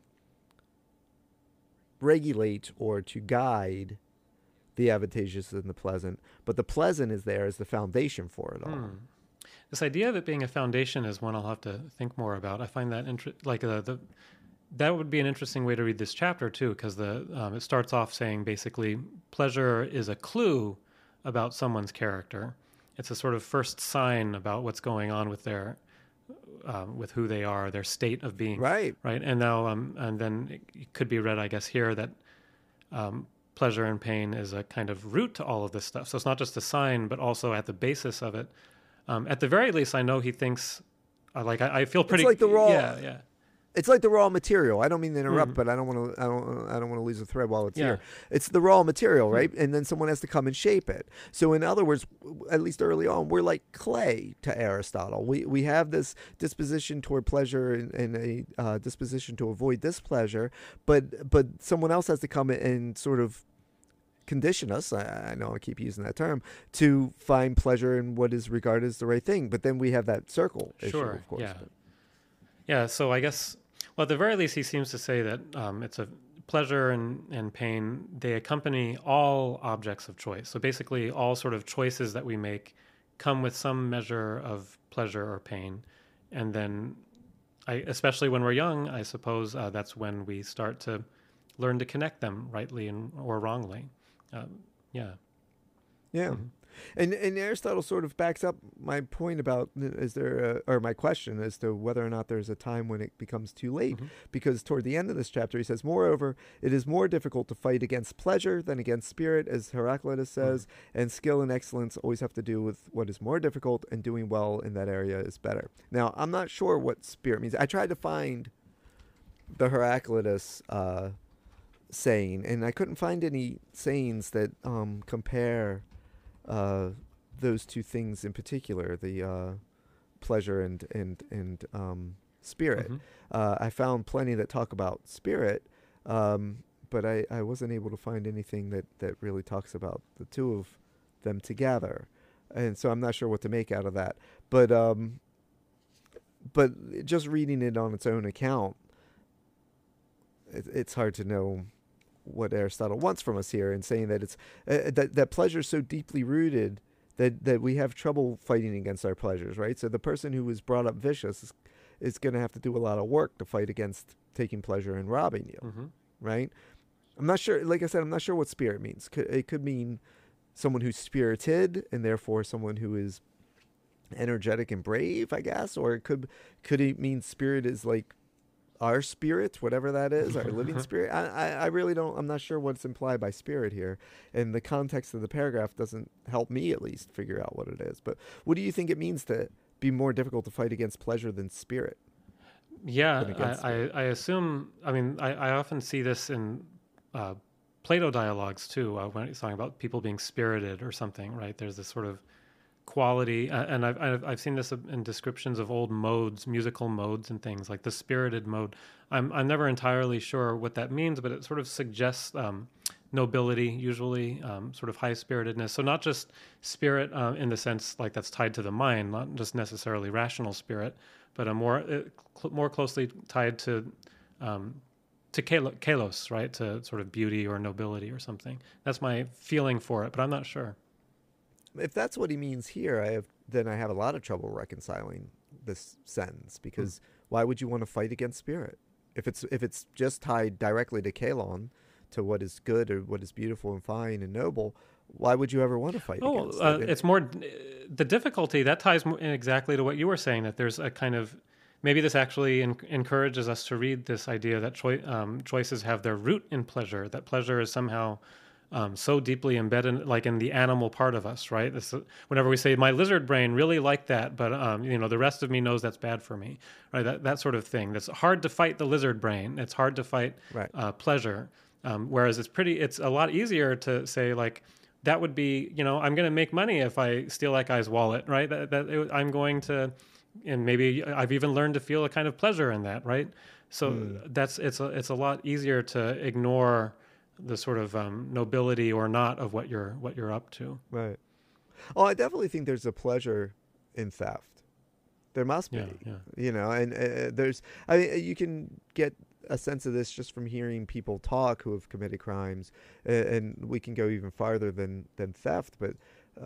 regulate or to guide the advantageous and the pleasant, but the pleasant is there as the foundation for it all. This idea of it being a foundation is one I'll have to think more about. I find that that would be an interesting way to read this chapter too, because it starts off saying basically pleasure is a clue about someone's character. It's a sort of first sign about what's going on with with who they are, their state of being. Right. And now, and then it could be read, I guess, here that pleasure and pain is a kind of root to all of this stuff. So it's not just a sign, but also at the basis of it. At the very least, I know he thinks, I feel pretty. It's like the raw. Yeah. It's like the raw material. I don't mean to interrupt, but I don't want to lose a thread while it's here. It's the raw material, right? And then someone has to come and shape it. So in other words, at least early on, we're like clay to Aristotle. We have this disposition toward pleasure and a disposition to avoid displeasure, but someone else has to come and sort of condition us, I know I keep using that term, to find pleasure in what is regarded as the right thing. But then we have that circle issue, of course. Yeah, so I guess, well, at the very least, he seems to say that it's a pleasure and pain, they accompany all objects of choice. So basically, all sort of choices that we make come with some measure of pleasure or pain. And then, especially when we're young, I suppose that's when we start to learn to connect them rightly or wrongly. Yeah. Mm-hmm. And Aristotle sort of backs up my point about or my question as to whether or not there's a time when it becomes too late, because toward the end of this chapter he says, moreover, it is more difficult to fight against pleasure than against spirit, as Heraclitus says, and skill and excellence always have to do with what is more difficult, and doing well in that area is better. Now, I'm not sure what spirit means. I tried to find the Heraclitus saying, and I couldn't find any sayings that compare those two things in particular, the pleasure and spirit. I found plenty that talk about spirit, but I wasn't able to find anything that really talks about the two of them together, and so I'm not sure what to make out of that. But just reading it on its own account, it's hard to know what Aristotle wants from us here, and saying that it's that pleasure is so deeply rooted that we have trouble fighting against our pleasures, right? So the person who was brought up vicious is going to have to do a lot of work to fight against taking pleasure in robbing you, right? I'm not sure. Like I said, I'm not sure what spirit means. It could mean someone who's spirited, and therefore someone who is energetic and brave, I guess, or could it mean spirit is like our spirit, whatever that is, our living spirit. I really don't, I'm not sure what's implied by spirit here. And the context of the paragraph doesn't help me at least figure out what it is. But what do you think it means to be more difficult to fight against pleasure than spirit? Yeah, I assume, I mean, I often see this in Plato dialogues too, when he's talking about people being spirited or something, right? There's this sort of quality, and I've seen this in descriptions of old modes, musical modes and things, like the spirited mode. I'm never entirely sure what that means, but it sort of suggests nobility, usually, sort of high-spiritedness. So not just spirit in the sense like that's tied to the mind, not just necessarily rational spirit, but a more closely tied to kalos, right? To sort of beauty or nobility or something. That's my feeling for it, but I'm not sure. If that's what he means here, I have a lot of trouble reconciling this sentence, because why would you want to fight against spirit if it's just tied directly to kalon, to what is good or what is beautiful and fine and noble? Why would you ever want to fight against it? It's more the difficulty that ties exactly to what you were saying, that there's a kind of, maybe this actually encourages us to read this idea that choices have their root in pleasure, that pleasure is somehow so deeply embedded, like in the animal part of us, right? Whenever we say, my lizard brain really liked that, but the rest of me knows that's bad for me, right? That sort of thing. That's hard to fight the lizard brain. It's hard to fight pleasure. Whereas it's a lot easier to say, like, that would be, I'm going to make money if I steal that guy's wallet, right? I'm going to, and maybe I've even learned to feel a kind of pleasure in that, right? So it's a lot easier to ignore the sort of nobility or not of what you're up to. Right. Oh, I definitely think there's a pleasure in theft. There must be. Yeah. And you can get a sense of this just from hearing people talk who have committed crimes, and we can go even farther than theft. But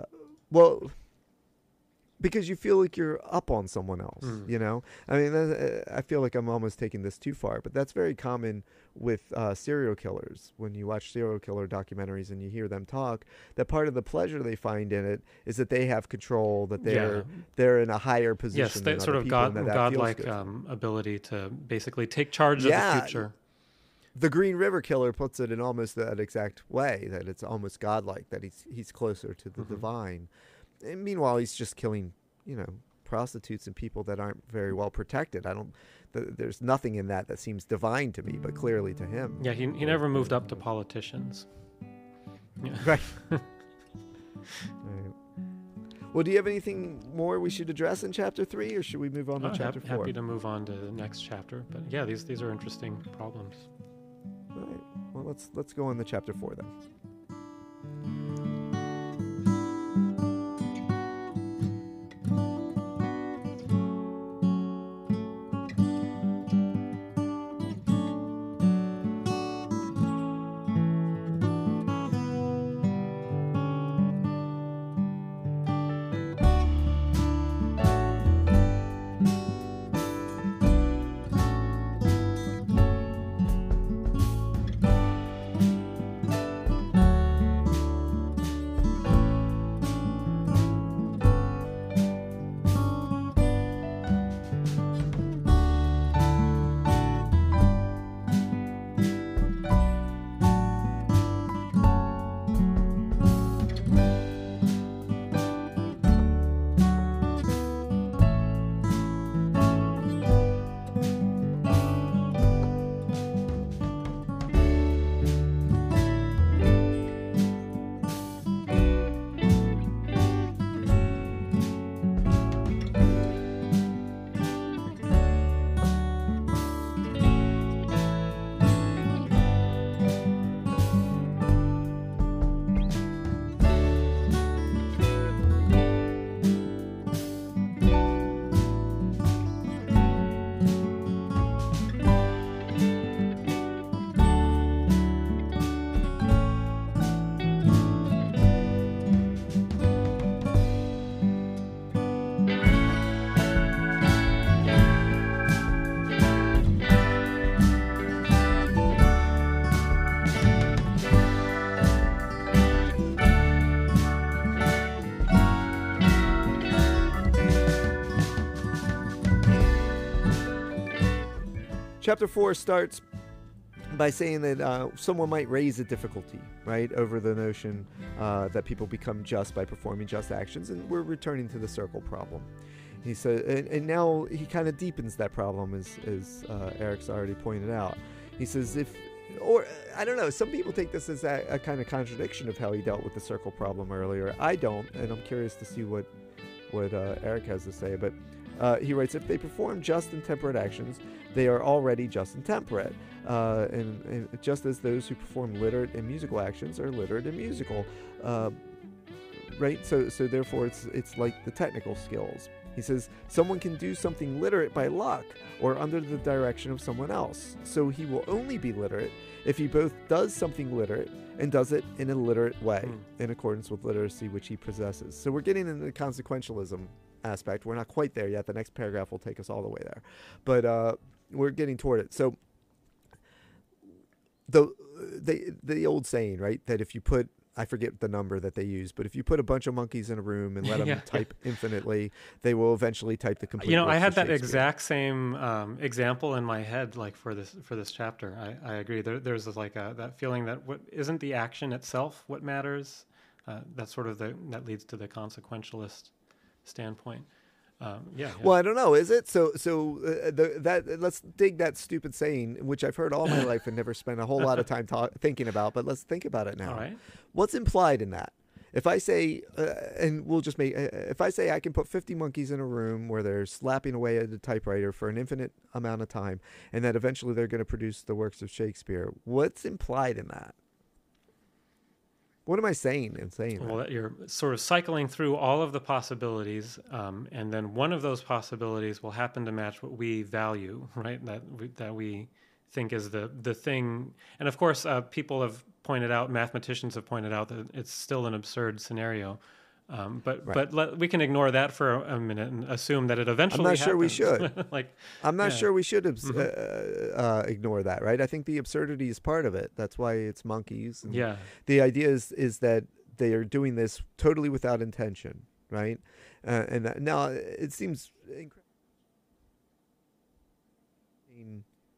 because you feel like you're up on someone else, I feel like I'm almost taking this too far, but that's very common with serial killers. When you watch serial killer documentaries and you hear them talk, that part of the pleasure they find in it is that they have control, that they're in a higher position. Yes, that sort of godlike ability to basically take charge of the future. the Green River Killer puts it in almost that exact way, that it's almost godlike, that he's closer to the divine. And meanwhile, he's just killing, prostitutes and people that aren't very well protected. There's nothing in that seems divine to me, but clearly to him. Yeah, he never moved up to politicians. Yeah. Right. Right. Well, do you have anything more we should address in chapter 3, or should we move on to chapter 4? Happy to move on to the next chapter. But yeah, these are interesting problems. Right. Well, let's go on to chapter 4 then. Chapter 4 starts by saying that someone might raise a difficulty, right, over the notion that people become just by performing just actions, and we're returning to the circle problem. He said, and now he kind of deepens that problem, as Eric's already pointed out. He says, I don't know, some people take this as a kind of contradiction of how he dealt with the circle problem earlier. I don't, and I'm curious to see what Eric has to say, but he writes, if they perform just and temperate actions, they are already just and temperate, and just as those who perform literate and musical actions are literate and musical, right? So therefore it's like the technical skills. He says, someone can do something literate by luck or under the direction of someone else, so he will only be literate if he both does something literate and does it in a literate way, in accordance with literacy which he possesses. So we're getting into the consequentialism aspect. We're not quite there yet. The next paragraph will take us all the way there, but we're getting toward it. So the old saying, right, that if you put, I forget the number that they use, but if you put a bunch of monkeys in a room and let them type infinitely, they will eventually type the complete. I had that exact same example in my head, like for this chapter. I agree. There's like that feeling that what isn't the action itself what matters. That's sort of that leads to the consequentialist standpoint. Well, I don't know. Is it so? Let's dig that stupid saying, which I've heard all my life and never spent a whole lot of time thinking about. But let's think about it now. All right. What's implied in that? If I say, and we'll just make, if I say I can put 50 monkeys in a room where they're slapping away at the typewriter for an infinite amount of time, and that eventually they're going to produce the works of Shakespeare, what's implied in that? What am I saying in saying that? Well, that you're sort of cycling through all of the possibilities, and then one of those possibilities will happen to match what we value, right? That we think is the thing. And of course, people have pointed out, mathematicians have pointed out that it's still an absurd scenario. But we can ignore that for a minute and assume that it eventually happens. I'm not sure we should. I'm not sure we should ignore that, right? I think the absurdity is part of it. That's why it's monkeys. And the idea is that they are doing this totally without intention, right? Now it seems incredible.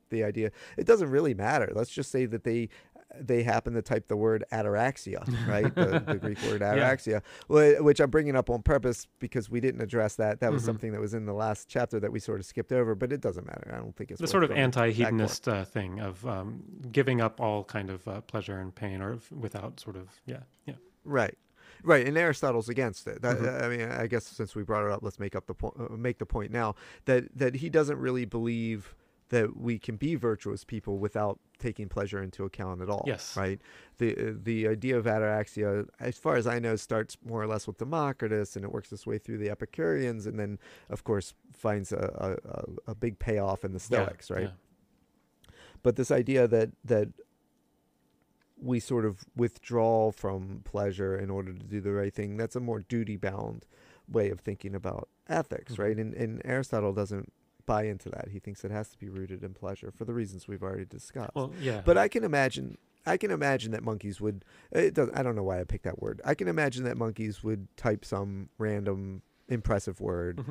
the idea. It doesn't really matter. Let's just say that they happen to type the word ataraxia, right? The Greek word ataraxia, which I'm bringing up on purpose because we didn't address that. That was something that was in the last chapter that we sort of skipped over, but it doesn't matter. I don't think it's the sort of anti-hedonist thing of giving up all kind of pleasure and pain, or without sort of, Right. Right, and Aristotle's against it. I mean, I guess since we brought it up, let's make the point now that he doesn't really believe that we can be virtuous people without taking pleasure into account at all. Yes. Right. The idea of ataraxia, as far as I know, starts more or less with Democritus, and it works its way through the Epicureans, and then, of course, finds a big payoff in the Stoics. Right. Yeah. But this idea that we sort of withdraw from pleasure in order to do the right thing, that's a more duty-bound way of thinking about ethics, right? And Aristotle doesn't buy into that. He thinks it has to be rooted in pleasure for the reasons we've already discussed. Well, yeah. But I can imagine that monkeys would, I don't know why I picked that word. I can imagine that monkeys would type some random impressive word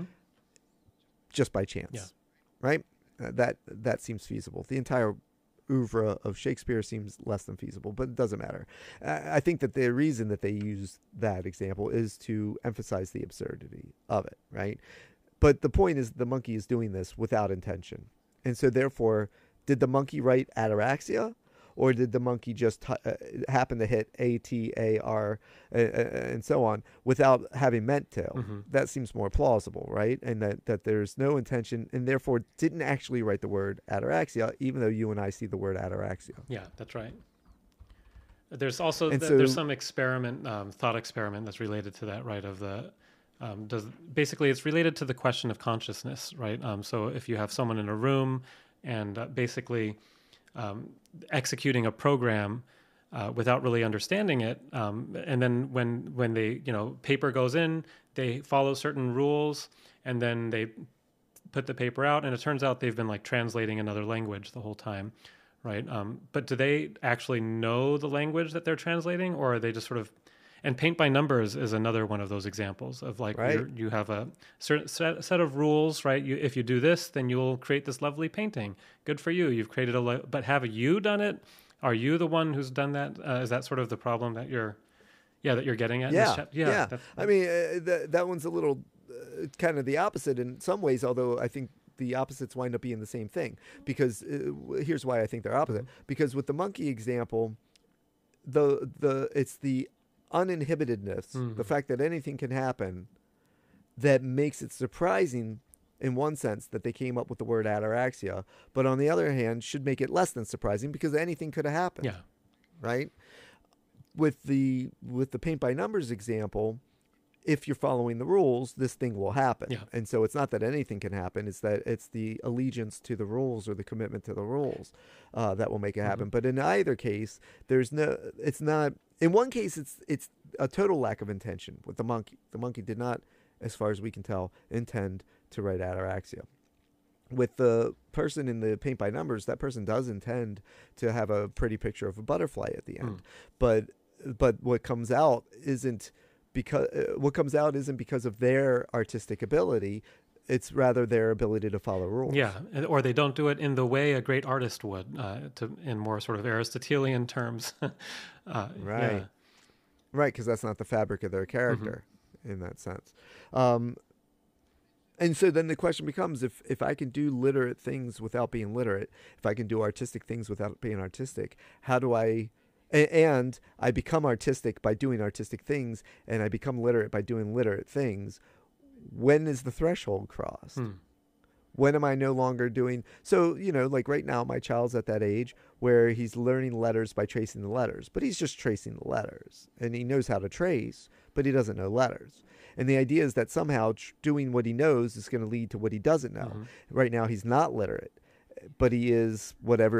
just by chance, right? That seems feasible. The entire oeuvre of Shakespeare seems less than feasible, but it doesn't matter. I think that the reason that they use that example is to emphasize the absurdity of it, right? But the point is the monkey is doing this without intention. And so therefore, did the monkey write ataraxia? Or did the monkey just happen to hit ATAR and so on without having meant to? That seems more plausible, right? And that there's no intention, and therefore didn't actually write the word ataraxia, even though you and I see the word ataraxia. Yeah, that's right. There's also there's some thought experiment that's related to that, right? Of the basically it's related to the question of consciousness, right? So if you have someone in a room and basically executing a program without really understanding it, and then when they paper goes in, they follow certain rules, and then they put the paper out, and it turns out they've been like translating another language the whole time, right? But do they actually know the language that they're translating, or are they just sort of? And paint by numbers is another one of those examples of like you have a certain set of rules, right? If you do this, then you'll create this lovely painting. Good for you. You've created but have you done it? Are you the one who's done that? Is that sort of the problem that you're getting at? Yeah. I mean, that one's a little kind of the opposite in some ways, although I think the opposites wind up being the same thing. Because here's why I think they're opposite. Because with the monkey example, it's the uninhibitedness, the fact that anything can happen, that makes it surprising in one sense that they came up with the word ataraxia, but on the other hand should make it less than surprising because anything could have happened. Yeah. Right? With the paint by numbers example, if you're following the rules, this thing will happen. Yeah. And so it's not that anything can happen, it's that it's the allegiance to the rules or the commitment to the rules that will make it happen. But in either case, it's not. In one case, it's a total lack of intention with the monkey. The monkey did not, as far as we can tell, intend to write ataraxia. With the person in the paint by numbers, that person does intend to have a pretty picture of a butterfly at the end. But what comes out isn't because of their artistic ability. It's rather their ability to follow rules. Yeah, or they don't do it in the way a great artist would, in more sort of Aristotelian terms. Right. Yeah. Right, because that's not the fabric of their character in that sense. And so then the question becomes, if I can do literate things without being literate, if I can do artistic things without being artistic, how do I... And I become artistic by doing artistic things, and I become literate by doing literate things. When is the threshold crossed? When am I no longer doing... So, like right now, my child's at that age where he's learning letters by tracing the letters, but he's just tracing the letters. And he knows how to trace, but he doesn't know letters. And the idea is that somehow doing what he knows is going to lead to what he doesn't know. Right now, he's not literate, but he is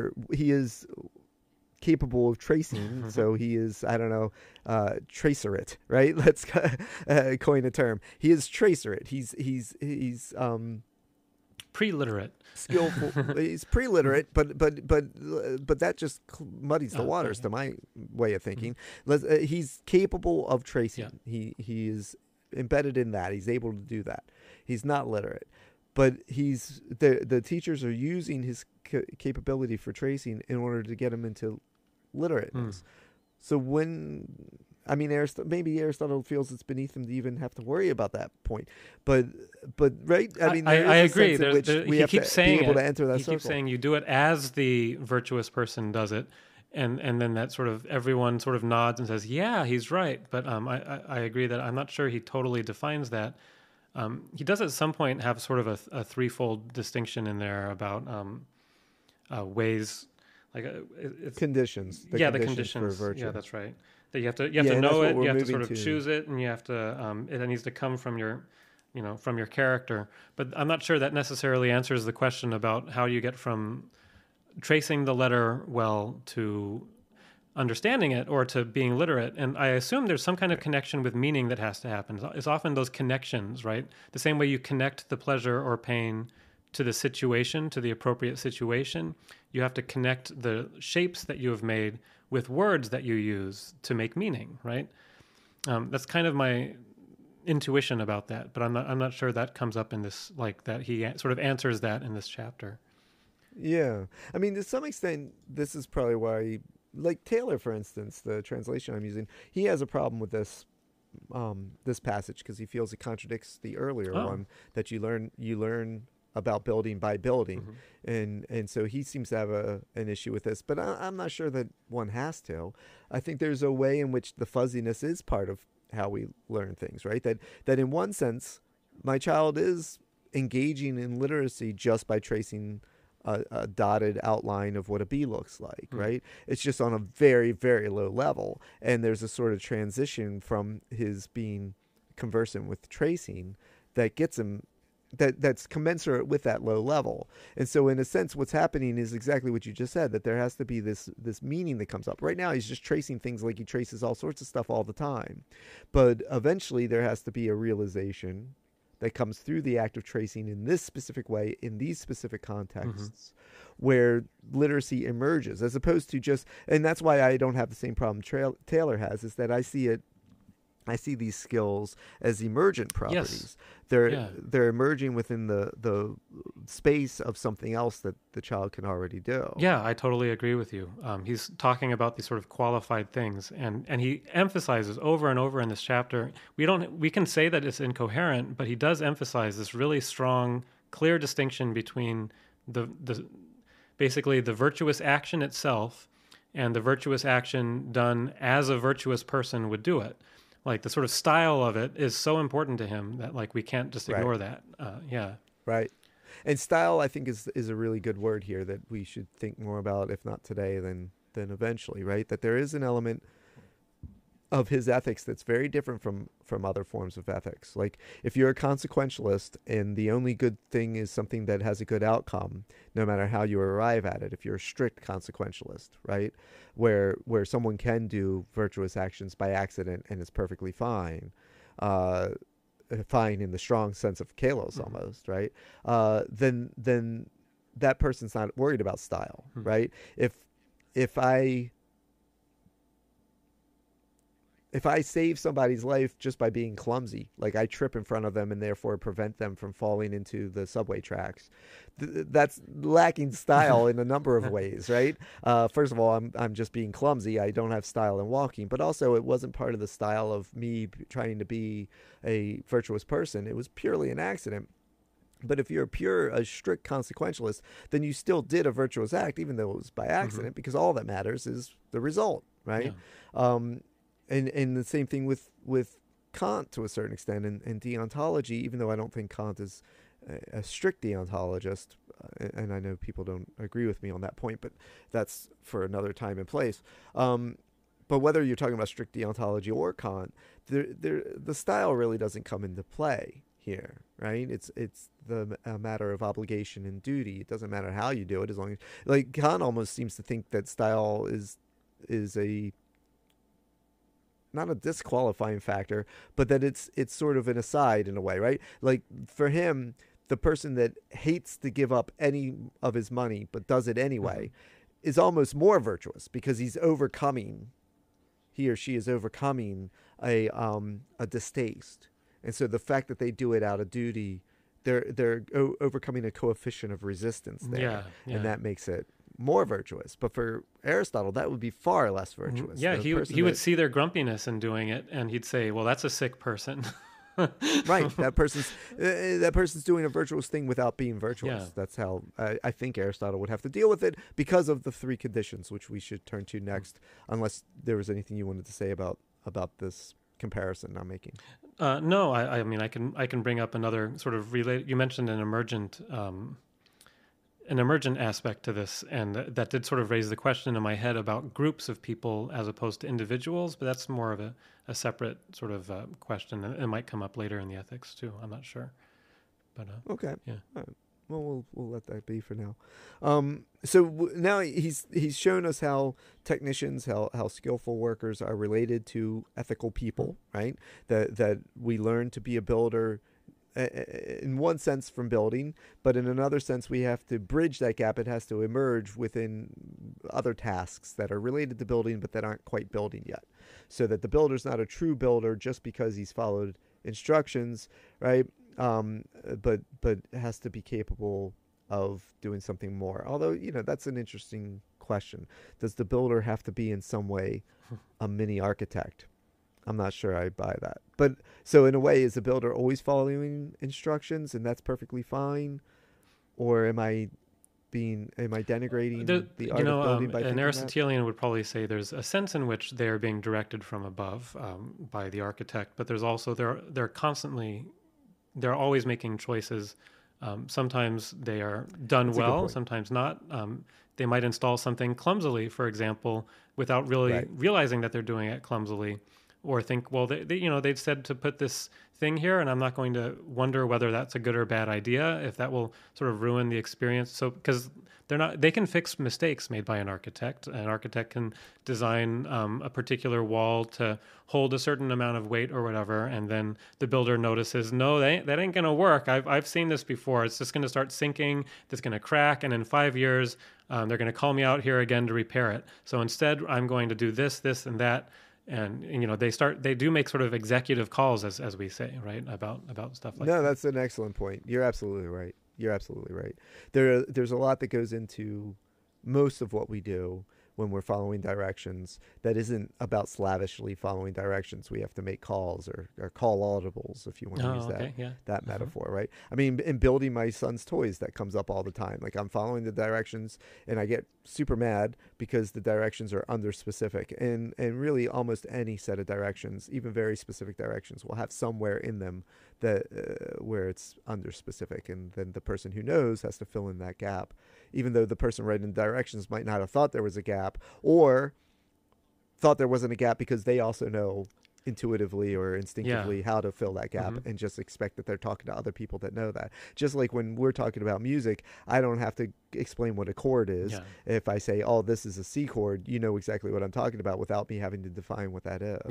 capable of tracing, so he is, I don't know, tracerate, right? Let's coin a term. He is tracerate. He's pre-literate, skillful. He's pre-literate, but that just muddies the waters to my way of thinking. He's capable of tracing. He is embedded in that. He's able to do that. He's not literate, but the teachers are using his capability for tracing in order to get him into literateness. So maybe Aristotle feels it's beneath him to even have to worry about that point. But right, I mean, I agree. We have to be able to enter that circle. He keeps saying you do it as the virtuous person does it, and then that sort of everyone sort of nods and says, yeah, he's right. But I agree that I'm not sure he totally defines that. He does at some point have sort of a threefold distinction in there about ways, like conditions. The conditions for virtue. Yeah, that's right. That you have to know it. You have to sort of choose it, and you have to. It needs to come from your, from your character. But I'm not sure that necessarily answers the question about how you get from tracing the letter well to understanding it or to being literate. And I assume there's some kind of connection with meaning that has to happen. It's often those connections, right? The same way you connect the pleasure or pain to the situation, to the appropriate situation, you have to connect the shapes that you have made with words that you use to make meaning, right? That's kind of my intuition about that, but I'm not sure that comes up in this, like that he sort of answers that in this chapter. Yeah. I mean, to some extent, this is probably why, like Taylor, for instance, the translation I'm using, he has a problem with this this passage because he feels it contradicts the earlier one that you learn about building by building, and so he seems to have an issue with this. But I'm not sure that one has to. I think there's a way in which the fuzziness is part of how we learn things, right? That in one sense, my child is engaging in literacy just by tracing a dotted outline of what a bee looks like, right? It's just on a very, very low level. And there's a sort of transition from his being conversant with tracing that gets him, that's commensurate with that low level. And so in a sense, what's happening is exactly what you just said, that there has to be this meaning that comes up. Right now, he's just tracing things like he traces all sorts of stuff all the time. But eventually there has to be a realization that comes through the act of tracing in this specific way, in these specific contexts, where literacy emerges, as opposed to just, and that's why I don't have the same problem Taylor has, is that I see these skills as emergent properties. Yes. They're emerging within the space of something else that the child can already do. Yeah, I totally agree with you. He's talking about these sort of qualified things, and he emphasizes over and over in this chapter. We can say that it's incoherent, but he does emphasize this really strong, clear distinction between basically the virtuous action itself and the virtuous action done as a virtuous person would do it. Like the sort of style of it is so important to him that like we can't just ignore that. Yeah. Right. And style, I think, is a really good word here that we should think more about, if not today, then eventually, right? That there is an element of his ethics that's very different from other forms of ethics. Like if you're a consequentialist and the only good thing is something that has a good outcome, no matter how you arrive at it, if you're a strict consequentialist, right? Where someone can do virtuous actions by accident and it's perfectly fine, fine in the strong sense of kalos almost, right? Then that person's not worried about style, right? If I save somebody's life just by being clumsy, like I trip in front of them and therefore prevent them from falling into the subway tracks, that's lacking style in a number of ways, right? First of all, I'm just being clumsy. I don't have style in walking, but also it wasn't part of the style of me trying to be a virtuous person. It was purely an accident. But if you're a strict consequentialist, then you still did a virtuous act, even though it was by accident, because all that matters is the result, right? Yeah. And the same thing with Kant to a certain extent and deontology, even though I don't think Kant is a strict deontologist, and I know people don't agree with me on that point, but that's for another time and place. But whether you're talking about strict deontology or Kant, the style really doesn't come into play here, right? It's a matter of obligation and duty. It doesn't matter how you do it, as long as, like, Kant almost seems to think that style is a not a disqualifying factor, but that it's sort of an aside in a way, right? Like for him, the person that hates to give up any of his money but does it anyway is almost more virtuous because he or she is overcoming a distaste. And so the fact that they do it out of duty, they're overcoming a coefficient of resistance there, and that makes it more virtuous. But for Aristotle, that would be far less virtuous. Yeah, he would see their grumpiness in doing it, and he'd say, "Well, that's a sick person." Right, that person's doing a virtuous thing without being virtuous. Yeah. That's how I think Aristotle would have to deal with it because of the three conditions, which we should turn to next, unless there was anything you wanted to say about this comparison I'm making. No, I mean I can bring up another sort of related. You mentioned an emergent aspect to this, and that did sort of raise the question in my head about groups of people as opposed to individuals, but that's more of a separate sort of question, and it might come up later in the ethics too. I'm not sure, but okay, yeah. All right. Well, we'll let that be for now. Now he's shown us how technicians, how skillful workers are related to ethical people, right? That we learn to be a builder in one sense from building, but in another sense we have to bridge that gap. It has to emerge within other tasks that are related to building but that aren't quite building yet, so that the builder's not a true builder just because he's followed instructions, right? But has to be capable of doing something more. Although, that's an interesting question. Does the builder have to be in some way a mini architect? I'm not sure I buy that. But so in a way, is the builder always following instructions and that's perfectly fine? Or am I denigrating the art of building by an Aristotelian would probably say there's a sense in which they're being directed from above by the architect, but there's also they're always making choices. Sometimes they are done well, sometimes not. They might install something clumsily, for example, without really realizing that they're doing it clumsily, or think, well, they've said to put this thing here, and I'm not going to wonder whether that's a good or bad idea, if that will sort of ruin the experience. So, because they can fix mistakes made by an architect. An architect can design a particular wall to hold a certain amount of weight or whatever, and then the builder notices, no, that ain't going to work. I've seen this before. It's just going to start sinking. It's going to crack, and in 5 years, they're going to call me out here again to repair it. So instead, I'm going to do this, and that. And they do make sort of executive calls, as we say, right, about stuff like that. No, that's an excellent point. You're absolutely right. There's a lot that goes into most of what we do when we're following directions that isn't about slavishly following directions. We have to make calls or call audibles, if you want to use that metaphor, right? I mean, in building my son's toys, that comes up all the time. Like, I'm following the directions and I get super mad because the directions are under specific. And really almost any set of directions, even very specific directions, will have somewhere in them that where it's under specific. And then the person who knows has to fill in that gap, even though the person writing the directions might not have thought there was a gap, or thought there wasn't a gap because they also know intuitively or instinctively how to fill that gap, and just expect that they're talking to other people that know that. Just like when we're talking about music, I don't have to explain what a chord is. Yeah. If I say, oh, this is a C chord, you know exactly what I'm talking about without me having to define what that is.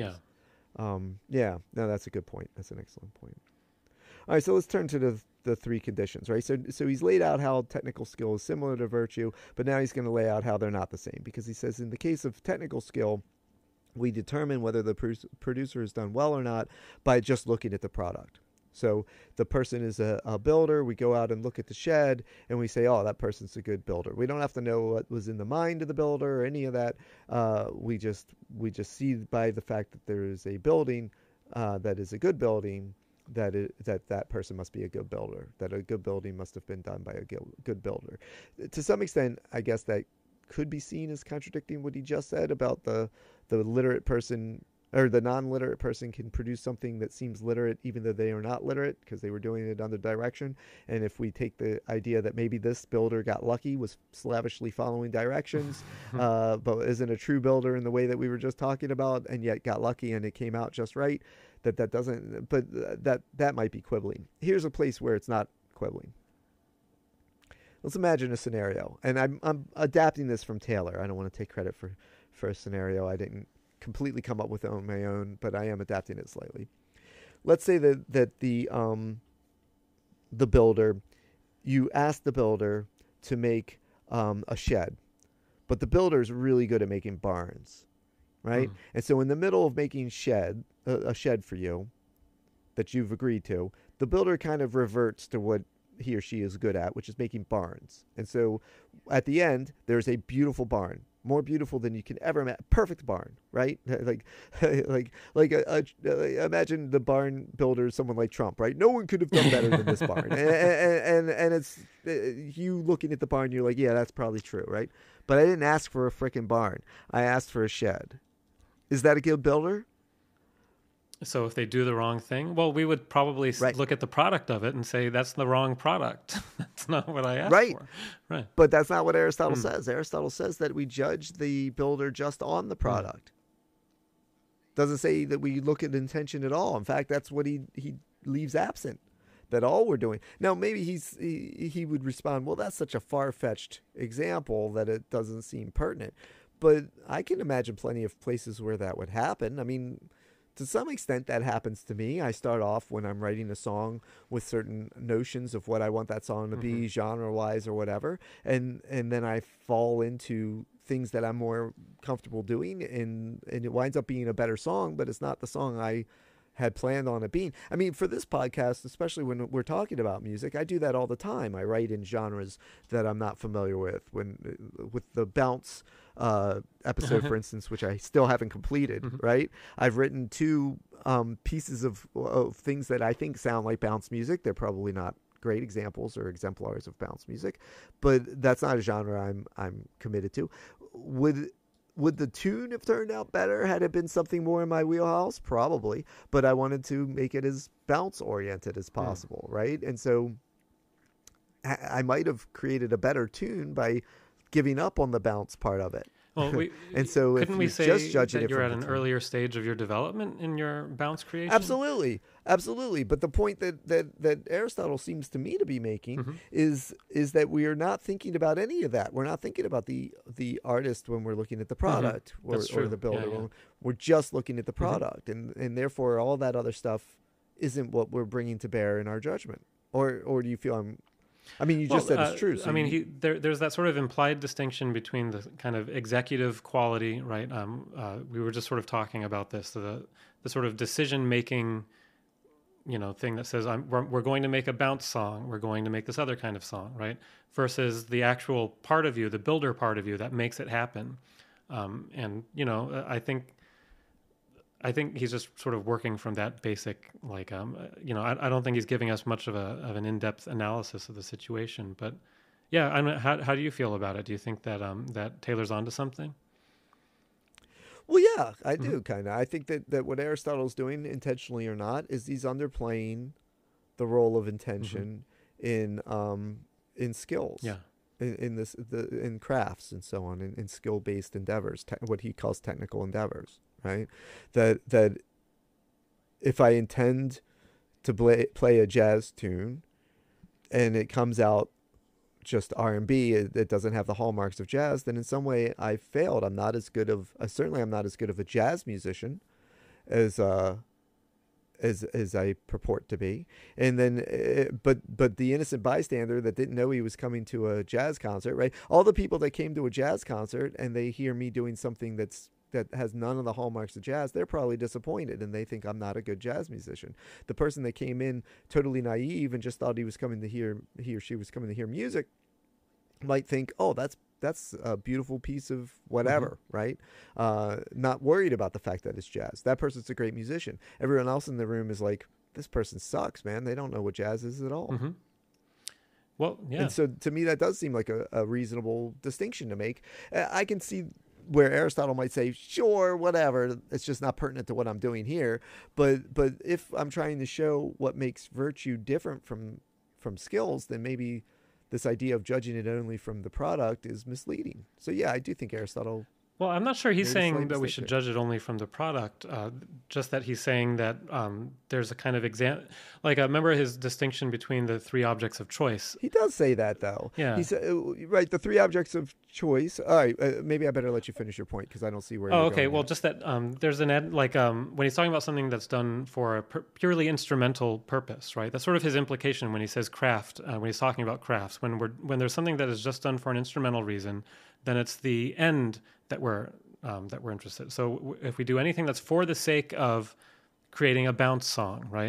No, that's a good point. That's an excellent point. All right, so let's turn to the three conditions, right? So he's laid out how technical skill is similar to virtue, but now he's going to lay out how they're not the same, because he says in the case of technical skill, we determine whether the producer has done well or not by just looking at the product. So the person is a builder. We go out and look at the shed, and we say, oh, that person's a good builder. We don't have to know what was in the mind of the builder or any of that. We just see by the fact that there is a building that is a good building, that person must be a good builder, that a good building must have been done by a good builder. To some extent, I guess that could be seen as contradicting what he just said about the literate person, or the non-literate person can produce something that seems literate even though they are not literate because they were doing it under direction. And if we take the idea that maybe this builder got lucky, was slavishly following directions, but isn't a true builder in the way that we were just talking about, and yet got lucky and it came out just right, that doesn't, but that might be quibbling. Here's a place where it's not quibbling. Let's imagine a scenario, and I'm adapting this from Taylor. I don't want to take credit for a scenario I didn't completely come up with on my own, but I am adapting it slightly. Let's say that the builder, you ask the builder to make a shed, but the builder is really good at making barns, right? And so in the middle of making a shed for you, that you've agreed to, the builder kind of reverts to what he or she is good at, which is making barns. And so at the end, there's a beautiful barn, more beautiful than you can ever imagine. Perfect barn, right? Imagine the barn builder, someone like Trump, right? No one could have done better than this barn. And it's you looking at the barn, you're like, yeah, that's probably true, right? But I didn't ask for a freaking barn. I asked for a shed. Is that a good builder? So if they do the wrong thing, well, we would probably look at the product of it and say, that's the wrong product. That's not what I asked for. Right. But that's not what Aristotle says. Aristotle says that we judge the builder just on the product. Doesn't say that we look at intention at all. In fact, that's what he leaves absent. That all we're doing. Now, maybe he would respond, well, that's such a far-fetched example that it doesn't seem pertinent. But I can imagine plenty of places where that would happen. I mean, to some extent, that happens to me. I start off when I'm writing a song with certain notions of what I want that song to be, genre-wise or whatever, and then I fall into things that I'm more comfortable doing, and it winds up being a better song, but it's not the song I had planned on it being. I mean, for this podcast, especially when we're talking about music, I do that all the time. I write in genres that I'm not familiar with. With the bounce episode, for instance, which I still haven't completed, right? I've written 2 pieces of things that I think sound like bounce music. They're probably not great examples or exemplars of bounce music, but that's not a genre I'm committed to. Would the tune have turned out better had it been something more in my wheelhouse? Probably, but I wanted to make it as bounce oriented as possible, right? And so I might have created a better tune by giving up on the bounce part of it. Well, and so couldn't we say just judging that you're at an earlier stage of your development in your bounce creation? Absolutely. But the point that Aristotle seems to me to be making is that we are not thinking about any of that. We're not thinking about the artist when we're looking at the product or the builder. Yeah. We're just looking at the product, and therefore all that other stuff isn't what we're bringing to bear in our judgment. Or do you feel you just said it's true. So there's that sort of implied distinction between the kind of executive quality, right? We were just sort of talking about this, the sort of decision-making, thing that says we're going to make a bounce song, we're going to make this other kind of song, right? Versus the actual part of you, the builder part of you that makes it happen. I think he's just sort of working from that basic, I don't think he's giving us much of an in-depth analysis of the situation. But yeah, how do you feel about it? Do you think that that Taylor's onto something? Well, yeah, I do kind of. I think that what Aristotle's doing, intentionally or not, is he's underplaying the role of intention in skills. Yeah. In crafts and so on, in skill-based endeavors, what he calls technical endeavors. Right, that if I intend to play a jazz tune, and it comes out just R&B, it doesn't have the hallmarks of jazz, then in some way I failed. I'm not as good of certainly I'm not as good of a jazz musician as I purport to be. And then, but the innocent bystander that didn't know he was coming to a jazz concert, right? All the people that came to a jazz concert and they hear me doing something that has none of the hallmarks of jazz, they're probably disappointed and they think I'm not a good jazz musician. The person that came in totally naive and just thought he or she was coming to hear music might think, oh, that's a beautiful piece of whatever, right? Not worried about the fact that it's jazz. That person's a great musician. Everyone else in the room is like, this person sucks, man. They don't know what jazz is at all. Well, yeah. And so to me, that does seem like a reasonable distinction to make. I can see where Aristotle might say, sure, whatever, it's just not pertinent to what I'm doing here. But if I'm trying to show what makes virtue different from skills, then maybe this idea of judging it only from the product is misleading. So yeah, I do think Aristotle... Well, I'm not sure he's saying that we should judge it only from the product, just that he's saying that there's a kind of remember his distinction between the 3 objects of choice. He does say that, though. Yeah. He said, right, the 3 objects of choice. All right, maybe I better let you finish your point because I don't see where you're okay. going Well, yet. just that there's when he's talking about something that's done for a purely instrumental purpose, right? That's sort of his implication when he says craft, when he's talking about crafts. When there's something that is just done for an instrumental reason, then it's the end that we're interested. So if we do anything that's for the sake of creating a bounce song, right?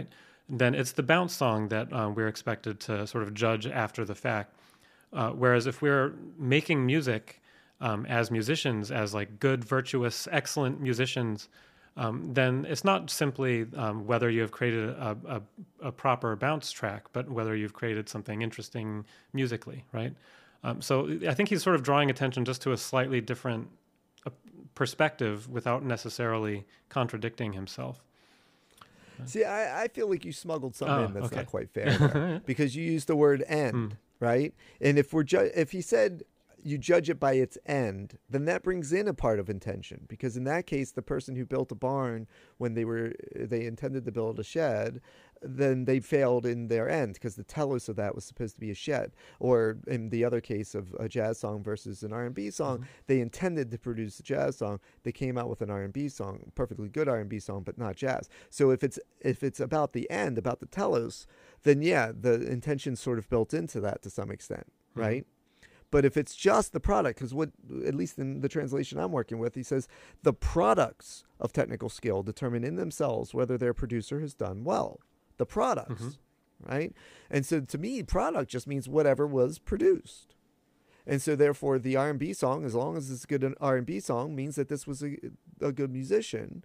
then it's the bounce song that we're expected to sort of judge after the fact. Whereas if we're making music as musicians, as like good, virtuous, excellent musicians, then it's not simply whether you have created a proper bounce track, but whether you've created something interesting musically, right? So I think he's sort of drawing attention just to a slightly different perspective without necessarily contradicting himself. See, I feel like you smuggled something in that's okay. not quite fair there, because you used the word end, right? And if he said you judge it by its end, then that brings in a part of intention, because in that case, the person who built a barn when they intended to build a shed, then they failed in their end, because the telos of that was supposed to be a shed. Or in the other case of a jazz song versus an R&B song, they intended to produce a jazz song. They came out with an R&B song, perfectly good R&B song, but not jazz. So if it's about the end, about the telos, then yeah, the intention's sort of built into that to some extent, right? But if it's just the product, because what, at least in the translation I'm working with, he says the products of technical skill determine in themselves whether their producer has done well. The products, right? And so to me, product just means whatever was produced. And so therefore the R&B song, as long as it's a good R&B song, means that this was a good musician.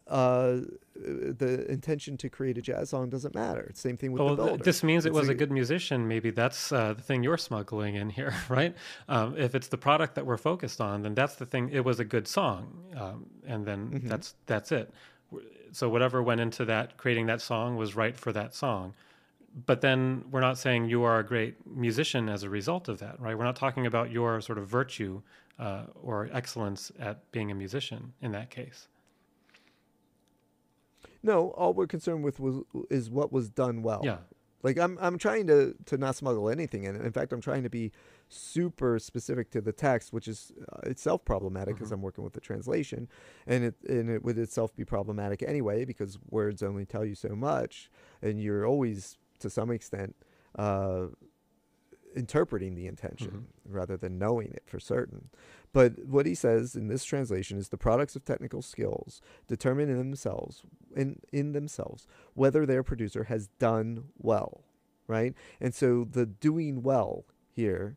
The intention to create a jazz song doesn't matter. Same thing with the builder. This means it was a good musician. Maybe that's the thing you're smuggling in here, right? If it's the product that we're focused on, then that's the thing. It was a good song, and then that's it. So whatever went into that, creating that song, was right for that song. But then we're not saying you are a great musician as a result of that, right? We're not talking about your sort of virtue or excellence at being a musician in that case. No, all we're concerned with is what was done well. Yeah. Like I'm trying to not smuggle anything in. In fact, I'm trying to be super specific to the text, which is itself problematic because I'm working with the translation, and it would itself be problematic anyway, because words only tell you so much, and you're always to some extent interpreting the intention rather than knowing it for certain. But what he says in this translation is the products of technical skills determine in themselves whether their producer has done well, right? And so the doing well here,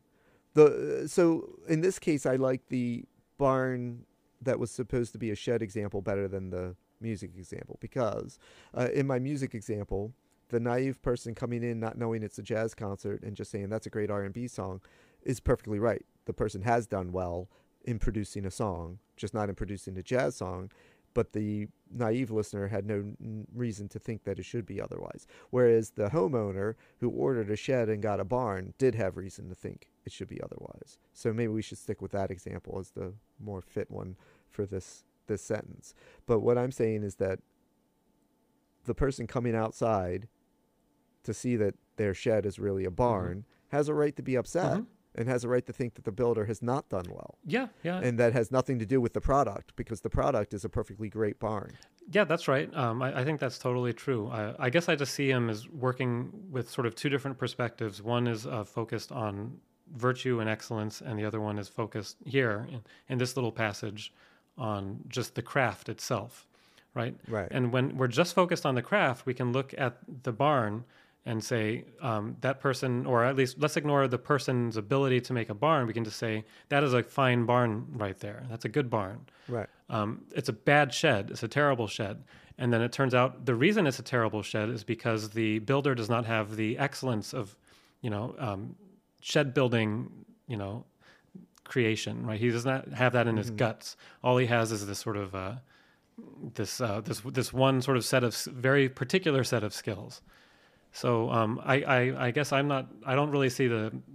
so in this case, I like the barn that was supposed to be a shed example better than the music example, because in my music example, the naive person coming in not knowing it's a jazz concert and just saying that's a great R&B song is perfectly right. The person has done well in producing a song, just not in producing a jazz song, but the naive listener had no reason to think that it should be otherwise. Whereas the homeowner who ordered a shed and got a barn did have reason to think it should be otherwise. So maybe we should stick with that example as the more fit one for this sentence. But what I'm saying is that the person coming outside to see that their shed is really a barn has a right to be upset and has a right to think that the builder has not done well. Yeah. And that has nothing to do with the product, because the product is a perfectly great barn. Yeah, that's right. I think that's totally true. I guess I just see him as working with sort of two different perspectives. One is focused on virtue and excellence, and the other one is focused here in this little passage on just the craft itself, right? Right. And when we're just focused on the craft, we can look at the barn and say that person, or at least let's ignore the person's ability to make a barn. We can just say that is a fine barn right there. That's a good barn. Right. It's a bad shed. It's a terrible shed. And then it turns out the reason it's a terrible shed is because the builder does not have the excellence of, shed building, creation, right? He does not have that in his guts. All he has is this sort of this one sort of set of very particular set of skills. So I guess I don't really see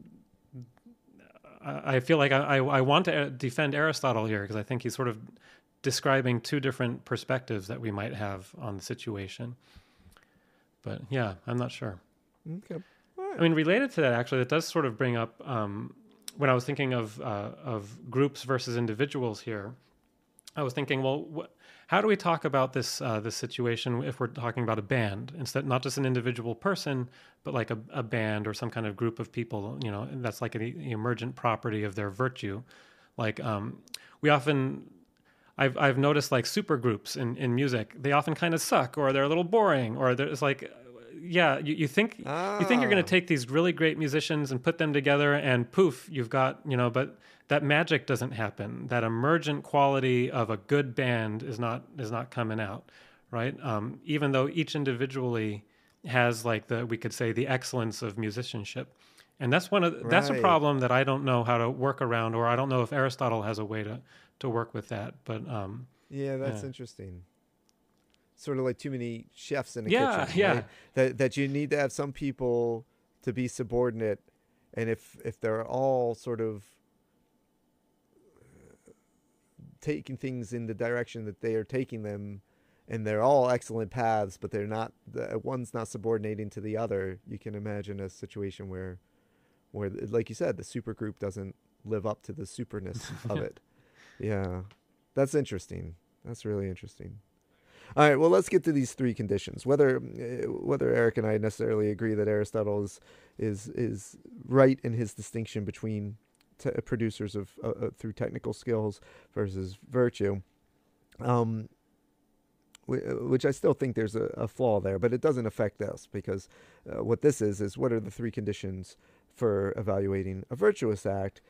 I feel like I want to defend Aristotle here, because I think he's sort of describing two different perspectives that we might have on the situation. But yeah, I'm not sure. Okay. All right. I mean, related to that, actually, that does sort of bring up when I was thinking of groups versus individuals here. I was thinking, well, how do we talk about this situation if we're talking about a band, instead, not just an individual person, but like a band or some kind of group of people, and that's like an emergent property of their virtue. Like we often, I've noticed like super groups in music, they often kind of suck, or they're a little boring, or there's like, yeah, you think you think you're going to take these really great musicians and put them together, and poof, you've got, but that magic doesn't happen. That emergent quality of a good band is not coming out, right? Even though each individually has like we could say the excellence of musicianship, and that's that's a Right. problem that I don't know how to work around, or I don't know if Aristotle has a way to work with that. But Yeah, that's yeah. interesting. Sort of like too many chefs in a Yeah, kitchen, yeah. right? That you need to have some people to be subordinate, and if they're all sort of taking things in the direction that they are taking them, and they're all excellent paths, but they're not, one's not subordinating to the other, you can imagine a situation where like you said, the super group doesn't live up to the superness of Yeah. it. Yeah, that's interesting. That's really interesting. All right, well, let's get to these three conditions. Whether Eric and I necessarily agree that Aristotle is right in his distinction between producers of through technical skills versus virtue, um, which I still think there's a flaw there, but it doesn't affect this because what this is what are the three conditions for evaluating a virtuous act.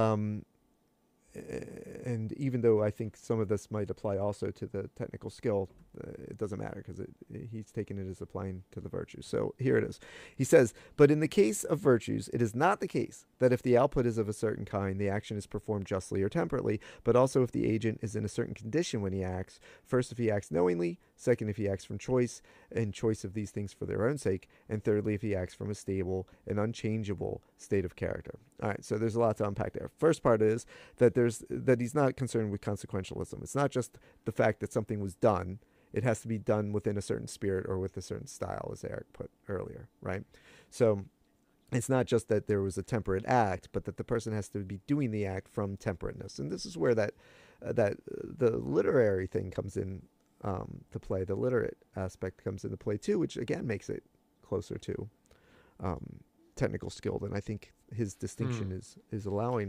And even though I think some of this might apply also to the technical skill, it doesn't matter because he's taken it as applying to the virtues. So here it is. He says, but in the case of virtues, it is not the case that if the output is of a certain kind, the action is performed justly or temperately, but also if the agent is in a certain condition when he acts. First, if he acts knowingly. Second, if he acts from choice, and choice of these things for their own sake. And thirdly, if he acts from a stable and unchangeable state of character. All right, so there's a lot to unpack there. First part is that he's not concerned with consequentialism. It's not just the fact that something was done. It has to be done within a certain spirit or with a certain style, as Eric put earlier, right? So it's not just that there was a temperate act, but that the person has to be doing the act from temperateness. And this is where that the literary thing comes in to play. The literate aspect comes into play too, which again makes it closer to technical skill than I think his distinction is allowing.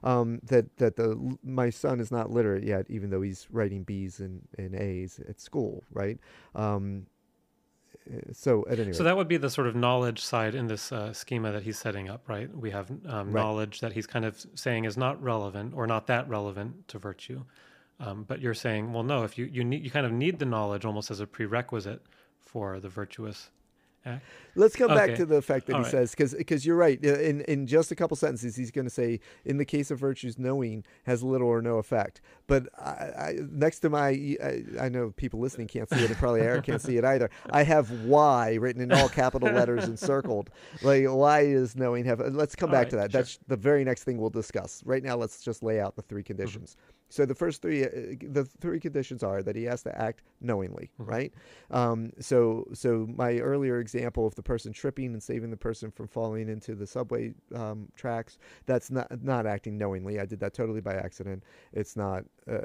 My son is not literate yet, even though he's writing B's and A's at school, right? So at any rate, So that would be the sort of knowledge side in this schema that he's setting up, right? We have right. knowledge that he's kind of saying is not relevant or not that relevant to virtue. But you're saying, well, no, if you kind of need the knowledge almost as a prerequisite for the virtuous act. Let's come back Okay. to the fact that All he right. says, because you're right. In just a couple sentences, he's going to say, in the case of virtues, knowing has little or no effect. But next to I know people listening can't see it, and probably Eric can't see it either. I have Y written in all capital letters and circled. Like, why does knowing have? Let's come back to that. Sure. That's the very next thing we'll discuss. Right now, let's just lay out the three conditions. Mm-hmm. So the first the three conditions are that he has to act knowingly, right? So my earlier example of the person tripping and saving the person from falling into the subway tracks, that's not acting knowingly. I did that totally by accident. It's not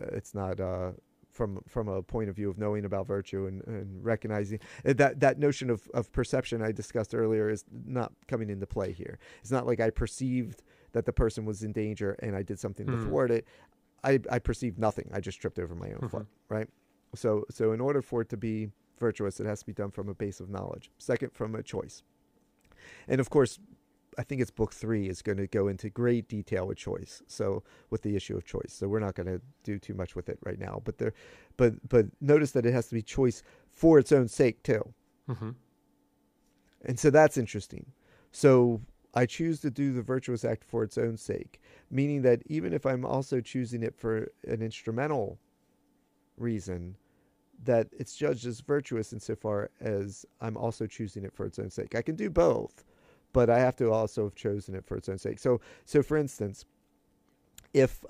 from a point of view of knowing about virtue and recognizing that notion of perception I discussed earlier is not coming into play here. It's not like I perceived that the person was in danger and I did something to thwart it. I perceived nothing. I just tripped over my own foot, right? So in order for it to be virtuous, it has to be done from a base of knowledge. Second, from a choice. And of course, I think it's book 3 is going to go into great detail with choice. So with the issue of choice. So we're not going to do too much with it right now. But notice that it has to be choice for its own sake too. Mm-hmm. And so that's interesting. So I choose to do the virtuous act for its own sake, meaning that even if I'm also choosing it for an instrumental reason, that it's judged as virtuous insofar as I'm also choosing it for its own sake. I can do both, but I have to also have chosen it for its own sake. So for instance, if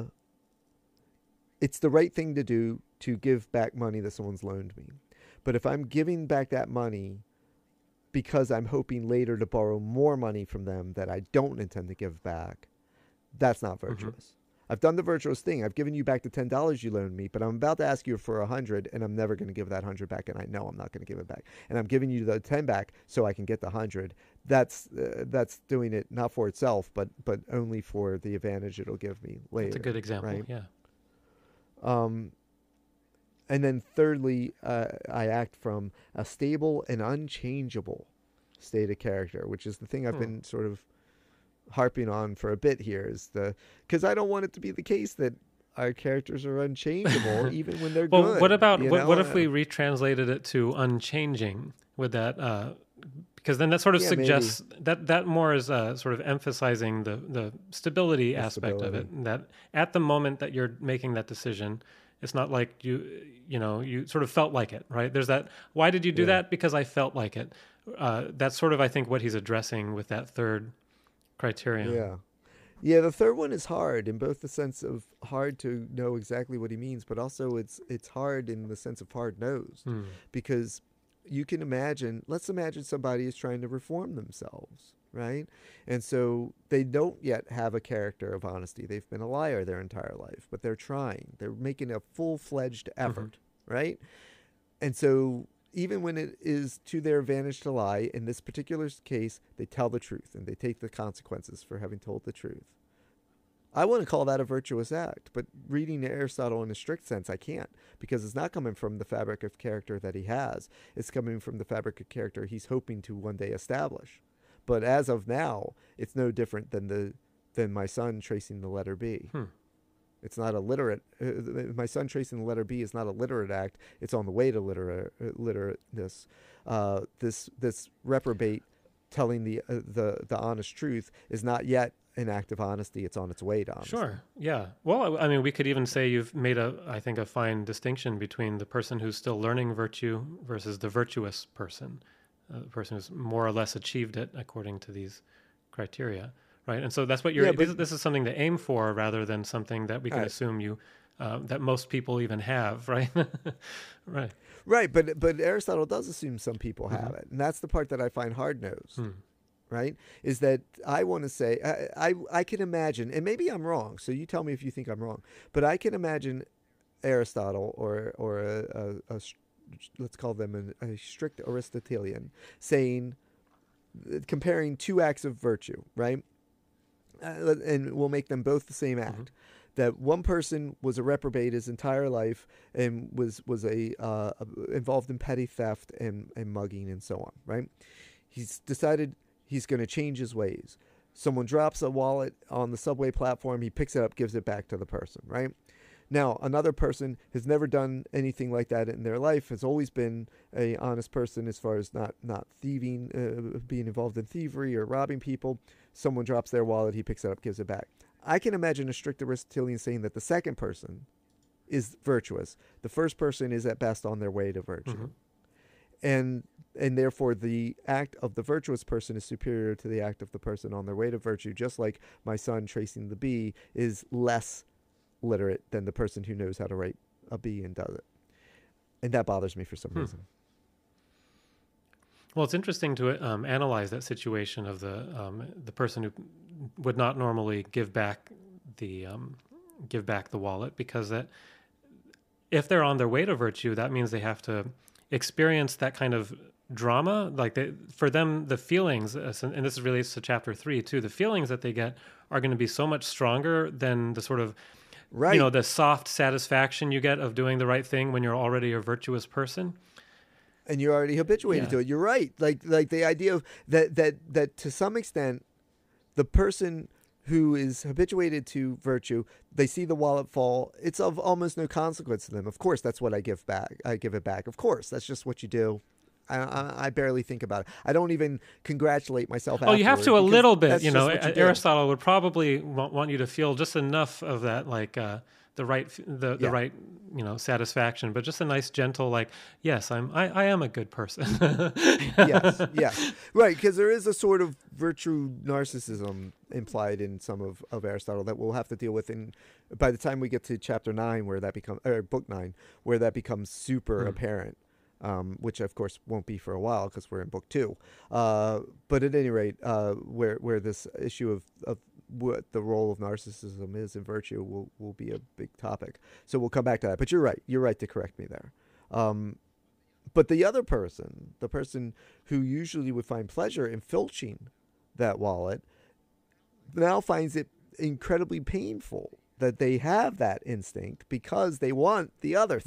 it's the right thing to do to give back money that someone's loaned me, but if I'm giving back that money because I'm hoping later to borrow more money from them that I don't intend to give back, that's not virtuous. I've done the virtuous thing. I've given you back the $10 you loaned me, but I'm about to ask you for $100, and I'm never going to give that $100 back, and I know I'm not going to give it back. And I'm giving you the 10 back so I can get the 100. That's doing it not for itself, but only for the advantage it'll give me later. That's a good example. Right? Yeah. And then thirdly, I act from a stable and unchangeable state of character, which is the thing I've been sort of harping on for a bit here, is because I don't want it to be the case that our characters are unchangeable even when they're well, good. what about what if we retranslated it to unchanging? Would that because then that sort of suggests that more is sort of emphasizing the stability aspect of it. That at the moment that you're making that decision, it's not like you sort of felt like it, right? There's that. Why did you do that? Because I felt like it. That's sort of, I think, what he's addressing with that third criterion. Yeah, the third one is hard in both the sense of hard to know exactly what he means, but also it's hard in the sense of hard-nosed, because you can imagine, let's imagine somebody is trying to reform themselves, right? And so they don't yet have a character of honesty. They've been a liar their entire life, but they're trying. They're making a full-fledged effort, right? And so even when it is to their advantage to lie, in this particular case, they tell the truth and they take the consequences for having told the truth. I want to call that a virtuous act, but reading Aristotle in a strict sense, I can't, because it's not coming from the fabric of character that he has. It's coming from the fabric of character he's hoping to one day establish. But as of now, it's no different than my son tracing the letter B. It's not a literate. My son tracing the letter B is not a literate act. It's on the way to literateness. This reprobate telling the honest truth is not yet an act of honesty. It's on its way to honesty. Sure. Yeah. Well, I mean, we could even say you've made I think, a fine distinction between the person who's still learning virtue versus the virtuous person, the person who's more or less achieved it according to these criteria. Right, and so that's what you're. This is something to aim for, rather than something that we can assume that most people even have. Right, right, right. But Aristotle does assume some people have it, and that's the part that I find hard-nosed. Right, is that I want to say I can imagine, and maybe I'm wrong. So you tell me if you think I'm wrong. But I can imagine Aristotle or a let's call them a strict Aristotelian comparing two acts of virtue, right? And we'll make them both the same act. That one person was a reprobate his entire life and was involved in petty theft and mugging and so on, right? He's decided he's going to change his ways. Someone drops a wallet on the subway platform, he picks it up, gives it back to the person, right? Now, another person has never done anything like that in their life, has always been a honest person as far as not thieving, being involved in thievery or robbing people. Someone drops their wallet, he picks it up, gives it back. I can imagine a strict Aristotelian saying that the second person is virtuous. The first person is at best on their way to virtue. And therefore the act of the virtuous person is superior to the act of the person on their way to virtue, just like my son tracing the B is less literate than the person who knows how to write a B and does it. And that bothers me for some reason. Well, it's interesting to analyze that situation of the person who would not normally give back the wallet, because that if they're on their way to virtue, that means they have to experience that kind of drama. Like for them, the feelings, and this relates to chapter 3 too, the feelings that they get are going to be so much stronger than the sort of the soft satisfaction you get of doing the right thing when you're already a virtuous person. And you're already habituated to it. You're right. Like the idea of that to some extent, the person who is habituated to virtue, they see the wallet fall. It's of almost no consequence to them. Of course, that's what I give back. I give it back. Of course, that's just what you do. I barely think about it. I don't even congratulate myself. Oh, you have to a little bit. Aristotle would probably want you to feel just enough of that, like the right satisfaction, but just a nice, gentle, like, yes, I am a good person. yes, right, because there is a sort of virtue narcissism implied in some of Aristotle that we'll have to deal with by the time we get to chapter 9, book 9, where that becomes super apparent. Which of course won't be for a while because we're in book 2. But at any rate, where this issue of what the role of narcissism is in virtue will be a big topic. So we'll come back to that. But you're right to correct me there. But the other person, the person who usually would find pleasure in filching that wallet, now finds it incredibly painful that they have that instinct because they want the other thing.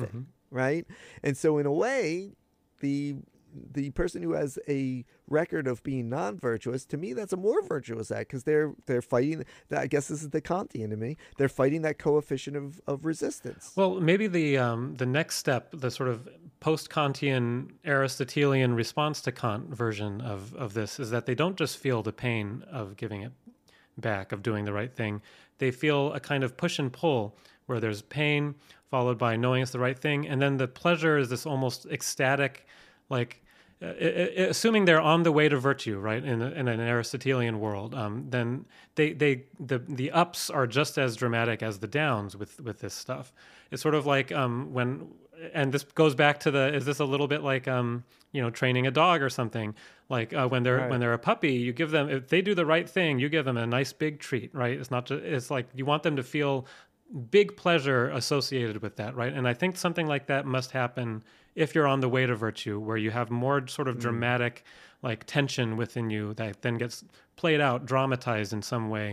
right? And so in a way, the person who has a record of being non-virtuous, to me, that's a more virtuous act, because they're fighting. I guess this is the Kantian in me. They're fighting that coefficient of resistance. Well, maybe the next step, the sort of post-Kantian Aristotelian response to Kant version of this, is that they don't just feel the pain of giving it back, of doing the right thing. They feel a kind of push and pull, where there's pain followed by knowing it's the right thing, and then the pleasure is this almost ecstatic, like assuming they're on the way to virtue, right? In an Aristotelian world, then the ups are just as dramatic as the downs with this stuff. It's sort of like when, and this goes back to is this a little bit like training a dog or something? Like when they're a puppy, you give them, if they do the right thing, you give them a nice big treat, right? It's not just, it's like you want them to feel big pleasure associated with that, right? And I think something like that must happen if you're on the way to virtue, where you have more sort of dramatic, like tension within you that then gets played out, dramatized in some way,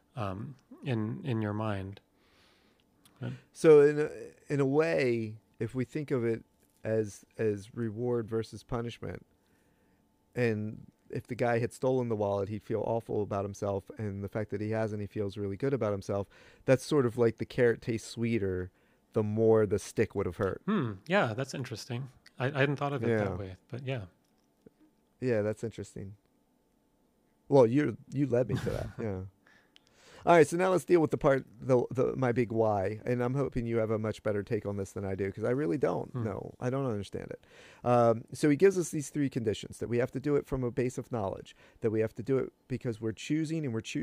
in your mind. Right? So in a way, if we think of it as reward versus punishment, and if the guy had stolen the wallet, he'd feel awful about himself, and the fact that he hasn't, he feels really good about himself. That's sort of like the carrot tastes sweeter the more the stick would have hurt. Yeah, that's interesting. I hadn't thought of it that way, but yeah. Yeah, that's interesting. Well, you led me to that. Yeah. All right, so now let's deal with the part, my big why, and I'm hoping you have a much better take on this than I do, because I really don't know. I don't understand it. So he gives us these three conditions: that we have to do it from a base of knowledge, that we have to do it because we're choosing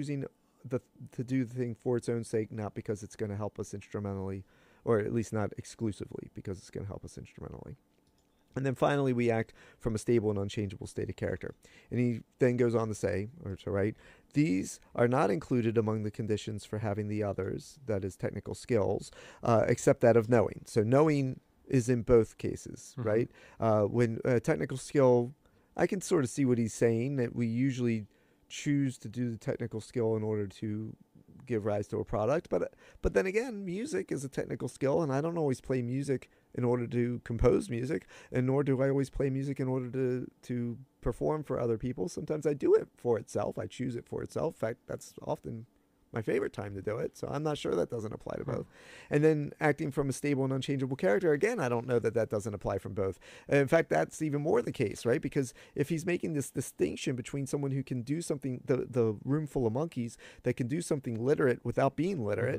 to do the thing for its own sake, not because it's going to help us instrumentally, or at least not exclusively because it's going to help us instrumentally. And then finally, we act from a stable and unchangeable state of character. And he then goes on to say, or to write, these are not included among the conditions for having the others, that is technical skills, except that of knowing. So knowing is in both cases, right? When technical skill, I can sort of see what he's saying, that we usually choose to do the technical skill in order to give rise to a product. But then again, music is a technical skill, and I don't always play music in order to compose music, and nor do I always play music in order to perform for other people. Sometimes I do it for itself. I choose it for itself. In fact, that's often my favorite time to do it. So I'm not sure that doesn't apply to both. And then acting from a stable and unchangeable character, again, I don't know that doesn't apply from both. In fact, that's even more the case, right? Because if he's making this distinction between someone who can do something, the room full of monkeys, that can do something literate without being literate,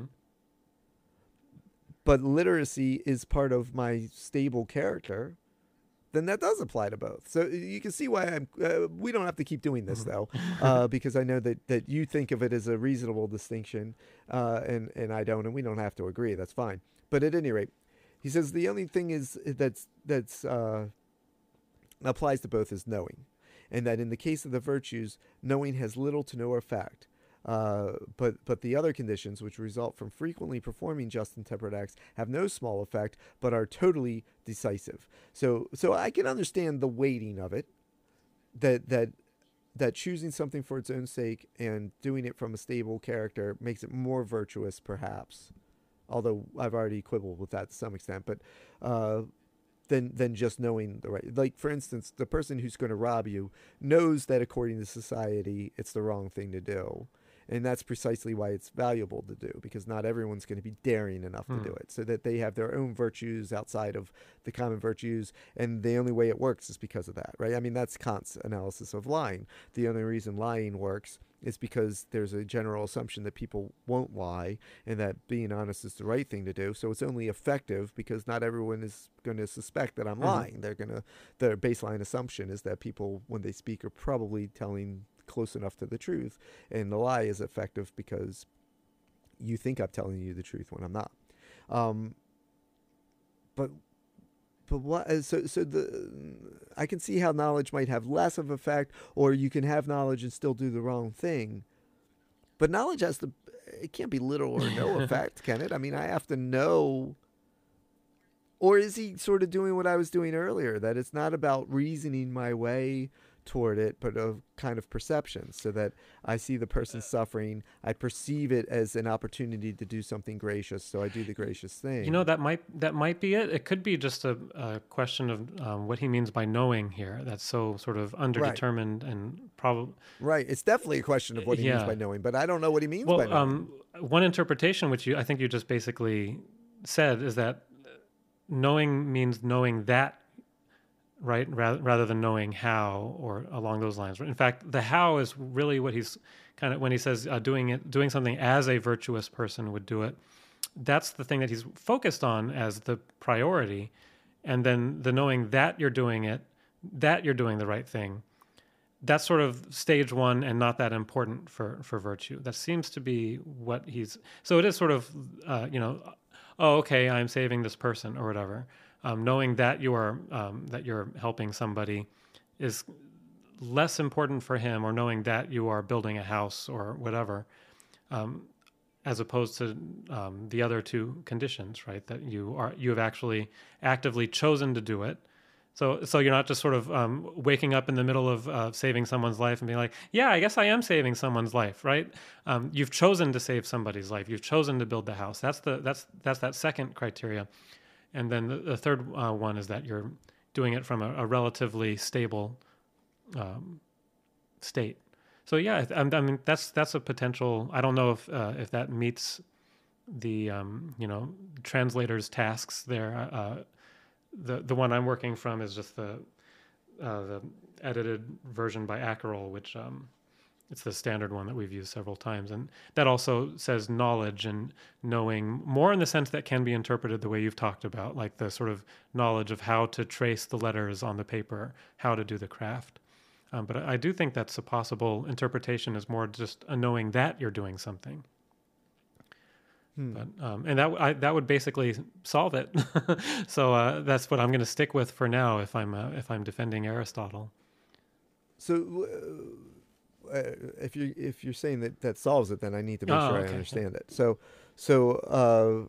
but literacy is part of my stable character, then that does apply to both. So you can see why we don't have to keep doing this, though, because I know that you think of it as a reasonable distinction, and I don't, and we don't have to agree. That's fine. But at any rate, he says the only thing is that's applies to both is knowing, and that in the case of the virtues, knowing has little to no effect. But the other conditions, which result from frequently performing just and temperate acts, have no small effect, but are totally decisive. So I can understand the weighting of it, that choosing something for its own sake and doing it from a stable character makes it more virtuous, perhaps. Although I've already quibbled with that to some extent, but than just knowing the right. Like, for instance, the person who's going to rob you knows that according to society, it's the wrong thing to do. And that's precisely why it's valuable to do, because not everyone's going to be daring enough to do it, so that they have their own virtues outside of the common virtues, and the only way it works is because of that, right? I mean, that's Kant's analysis of lying. The only reason lying works is because there's a general assumption that people won't lie, and that being honest is the right thing to do. So it's only effective because not everyone is going to suspect that I'm lying. Their baseline assumption is that people, when they speak, are probably telling close enough to the truth, and the lie is effective because you think I'm telling you the truth when I'm not. But what? I can see how knowledge might have less of effect, or you can have knowledge and still do the wrong thing. But knowledge it can't be little or no effect, can it? I mean, I have to know. Or is he sort of doing what I was doing earlier, that it's not about reasoning my way toward it, but of kind of perception, so that I see the person suffering, I perceive it as an opportunity to do something gracious, so I do the gracious thing. That might be it. It could be just a question of what he means by knowing here. That's so sort of underdetermined and probably right. It's definitely a question of what he means by knowing, but I don't know what he means by knowing. One interpretation, which I think you just basically said, is that knowing means knowing that, right, rather than knowing how, or along those lines. In fact, the how is really what he's kind of, when he says doing something as a virtuous person would do it. That's the thing that he's focused on as the priority, and then the knowing that you're doing it, that you're doing the right thing. That's sort of stage one and not that important for virtue. That seems to be what he's. So it is sort of, oh, okay, I'm saving this person or whatever. Knowing that you're helping somebody is less important for him, or knowing that you are building a house or whatever, as opposed to the other two conditions, right? That you have actually actively chosen to do it. So you're not just sort of waking up in the middle of saving someone's life and being like, yeah, I guess I am saving someone's life, right? You've chosen to save somebody's life. You've chosen to build the house. That's that second criteria. And then the third one is that you're doing it from a relatively stable state. So yeah, I mean that's a potential. I don't know if that meets the translator's tasks there. The one I'm working from is just the edited version by Ackerol, which it's the standard one that we've used several times. And that also says knowledge and knowing more in the sense that can be interpreted the way you've talked about, like the sort of knowledge of how to trace the letters on the paper, how to do the craft. But I do think that's a possible interpretation, is more just a knowing that you're doing something. But and that would basically solve it. So that's what I'm going to stick with for now if I'm defending Aristotle. So if you're saying that solves it, then I need to make sure I understand it. So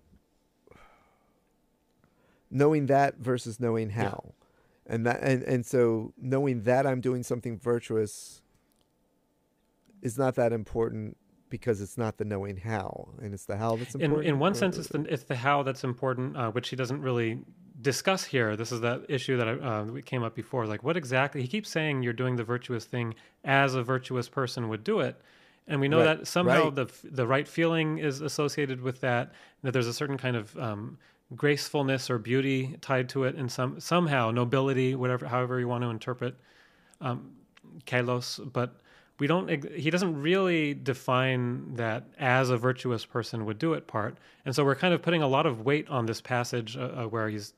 knowing that versus knowing how, and so knowing that I'm doing something virtuous is not that important, because it's not the knowing how, and it's the how that's important. In one sense, it's the how that's important, which he doesn't really discuss here. This is that issue that came up before. Like, what exactly? He keeps saying you're doing the virtuous thing as a virtuous person would do it, and we know that somehow the right feeling is associated with that. That there's a certain kind of gracefulness or beauty tied to it, and somehow nobility, however you want to interpret kalos, but. He doesn't really define that as a virtuous person would do it part. And so we're kind of putting a lot of weight on this passage where he's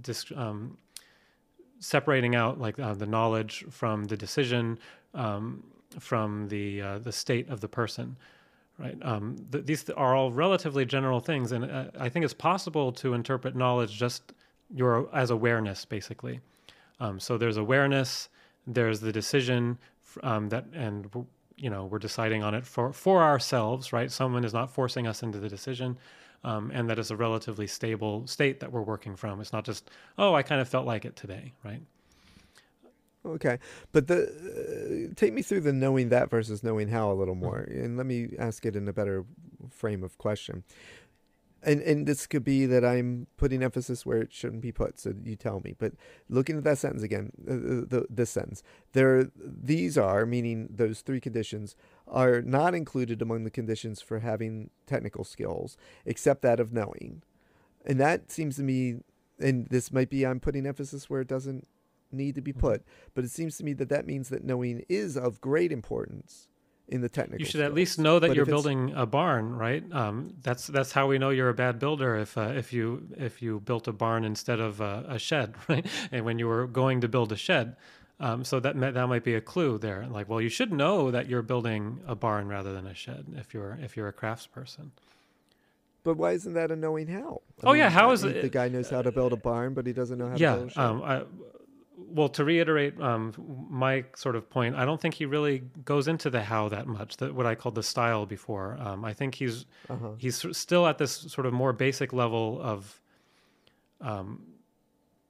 separating out like the knowledge from the decision, from the state of the person, right? These are all relatively general things. And I think it's possible to interpret knowledge just as awareness, basically. So there's awareness, there's the decision, we're deciding on it for ourselves, right? Someone is not forcing us into the decision, and that is a relatively stable state that we're working from. It's not just, I kind of felt like it today, right? Okay, but take me through the knowing that versus knowing how a little more, and let me ask it in a better frame of question. And this could be that I'm putting emphasis where it shouldn't be put, so you tell me. But looking at that sentence again, this sentence, these are, meaning those three conditions, are not included among the conditions for having technical skills, except that of knowing. And that seems to me, and this might be I'm putting emphasis where it doesn't need to be put, but it seems to me that means that knowing is of great importance in the technical. You should at least know that you're building a barn, right? That's how we know you're a bad builder if you built a barn instead of a shed, right? And when you were going to build a shed, so that might be a clue there. Like, well, you should know that you're building a barn rather than a shed if you're a craftsperson. But why isn't that a knowing how? How is it? The guy knows how to build a barn, but he doesn't know how to build a shed. Well, to reiterate my sort of point, I don't think he really goes into the how that much, what I called the style before. I think he's still at this sort of more basic level of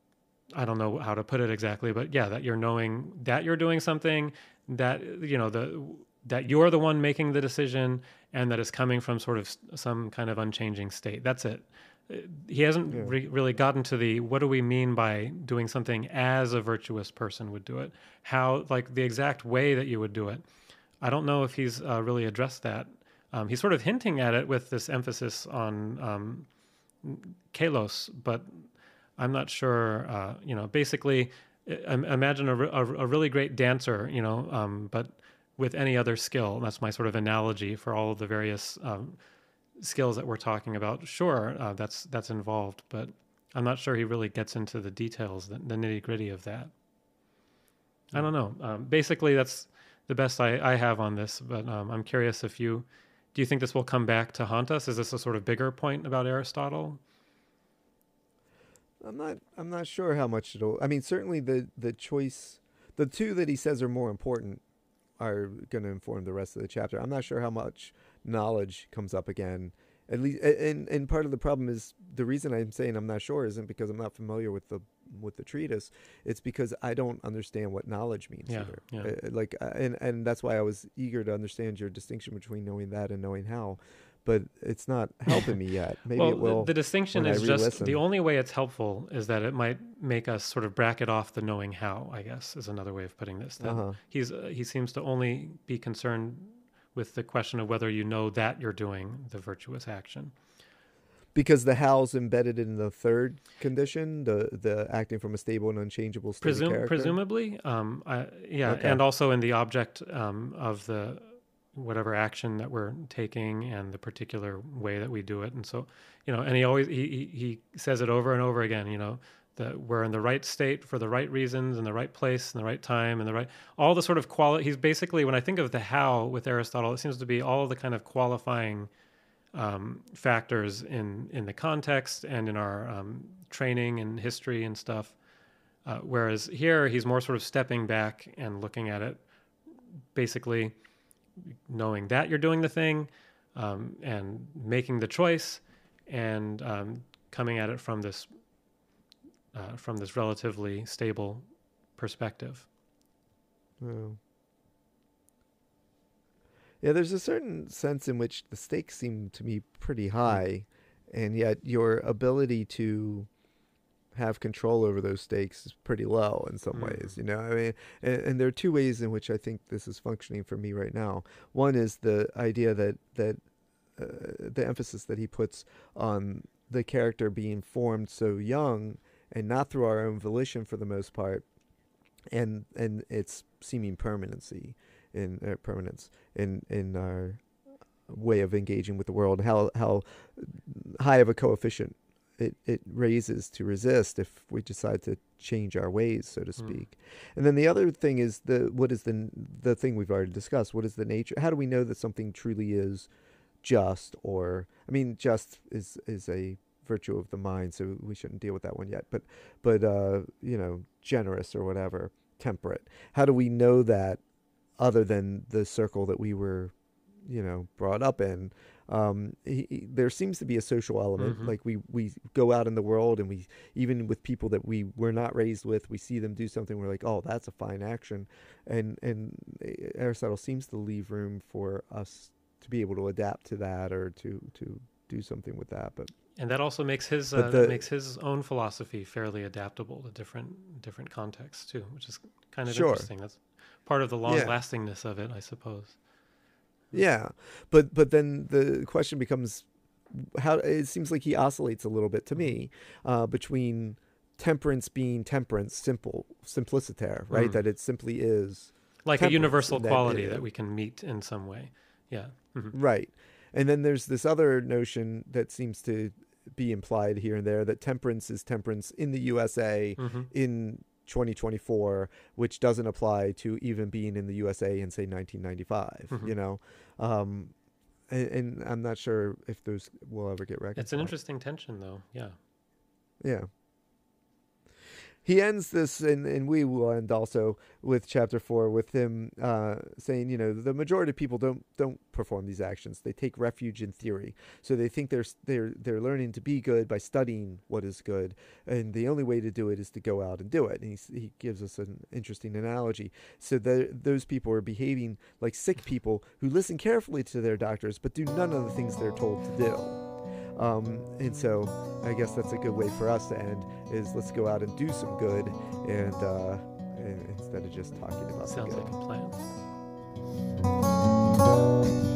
I don't know how to put it exactly, but yeah, that you're knowing that you're doing something, that that you're the one making the decision, and that it's coming from sort of some kind of unchanging state. That's it. He hasn't Yeah. really gotten to the what do we mean by doing something as a virtuous person would do it, how, like, the exact way that you would do it. I don't know if he's really addressed that. He's sort of hinting at it with this emphasis on kalos, but I'm not sure. Basically, imagine a really great dancer, but with any other skill. That's my sort of analogy for all of the various skills that we're talking about. Sure, that's involved, but I'm not sure he really gets into the details, the nitty gritty of that. I don't know. Basically, that's the best I have on this, but I'm curious if do you think this will come back to haunt us? Is this a sort of bigger point about Aristotle? I'm not sure how much it'll. I mean, certainly the choice, the two that he says are more important are going to inform the rest of the chapter. I'm not sure how much knowledge comes up again. At least, and part of the problem is the reason I'm saying I'm not sure isn't because I'm not familiar with the treatise. It's because I don't understand what knowledge means either. Yeah. And that's why I was eager to understand your distinction between knowing that and knowing how. But it's not helping me yet. Maybe well, it will. The distinction is just the only way it's helpful is that it might make us sort of bracket off the knowing how, I guess, is another way of putting this. That he seems to only be concerned with the question of whether you know that you're doing the virtuous action. Because the how's embedded in the third condition, the acting from a stable and unchangeable state of character? Presumably, okay. And also in the object of the whatever action that we're taking and the particular way that we do it. And so, and he says it over and over again, that we're in the right state for the right reasons, in the right place, in the right time, and all the sort of quality. He's basically, when I think of the how with Aristotle, it seems to be all of the kind of qualifying factors in the context and in our training and history and stuff. Whereas here, he's more sort of stepping back and looking at it, basically knowing that you're doing the thing and making the choice and coming at it from this relatively stable perspective. Oh. Yeah, there's a certain sense in which the stakes seem to me pretty high, and yet your ability to have control over those stakes is pretty low in some ways, I mean, and there are two ways in which I think this is functioning for me right now. One is the idea that the emphasis that he puts on the character being formed so young and not through our own volition for the most part, and its seeming permanence in our way of engaging with the world, how high of a coefficient it raises to resist if we decide to change our ways, so to speak. And then the other thing is what is the thing we've already discussed? What is the nature? How do we know that something truly is just? Or, I mean, just is a virtue of the mind, so we shouldn't deal with that one yet. But generous or whatever, temperate. How do we know that other than the circle that we were, brought up in? There seems to be a social element. Like we go out in the world and we, even with people that we were not raised with, we see them do something, we're like, oh, that's a fine action. And Aristotle seems to leave room for us to be able to adapt to that or to do something with that. And that also makes his own philosophy fairly adaptable to different contexts too, which is kind of interesting. That's part of the long-lastingness of it, I suppose. Yeah, but then the question becomes, how it seems like he oscillates a little bit to me between temperance being temperance, simpliciter, right? That it simply is like a universal quality that we can meet in some way. Yeah, right. And then there's this other notion that seems to be implied here and there, that temperance is temperance in the USA in 2024, which doesn't apply to even being in the USA in, say, 1995, and I'm not sure if those will ever get reconciled. It's an interesting tension, though. Yeah. he ends this, and we will end also with chapter 4 with him saying, the majority of people don't perform these actions. They take refuge in theory, so they think they're learning to be good by studying what is good, and the only way to do it is to go out and do it. And he gives us an interesting analogy. So those people are behaving like sick people who listen carefully to their doctors but do none of the things they're told to do. And so I guess that's a good way for us to end, is let's go out and do some good, and instead of just talking about Sounds the good. like a plan.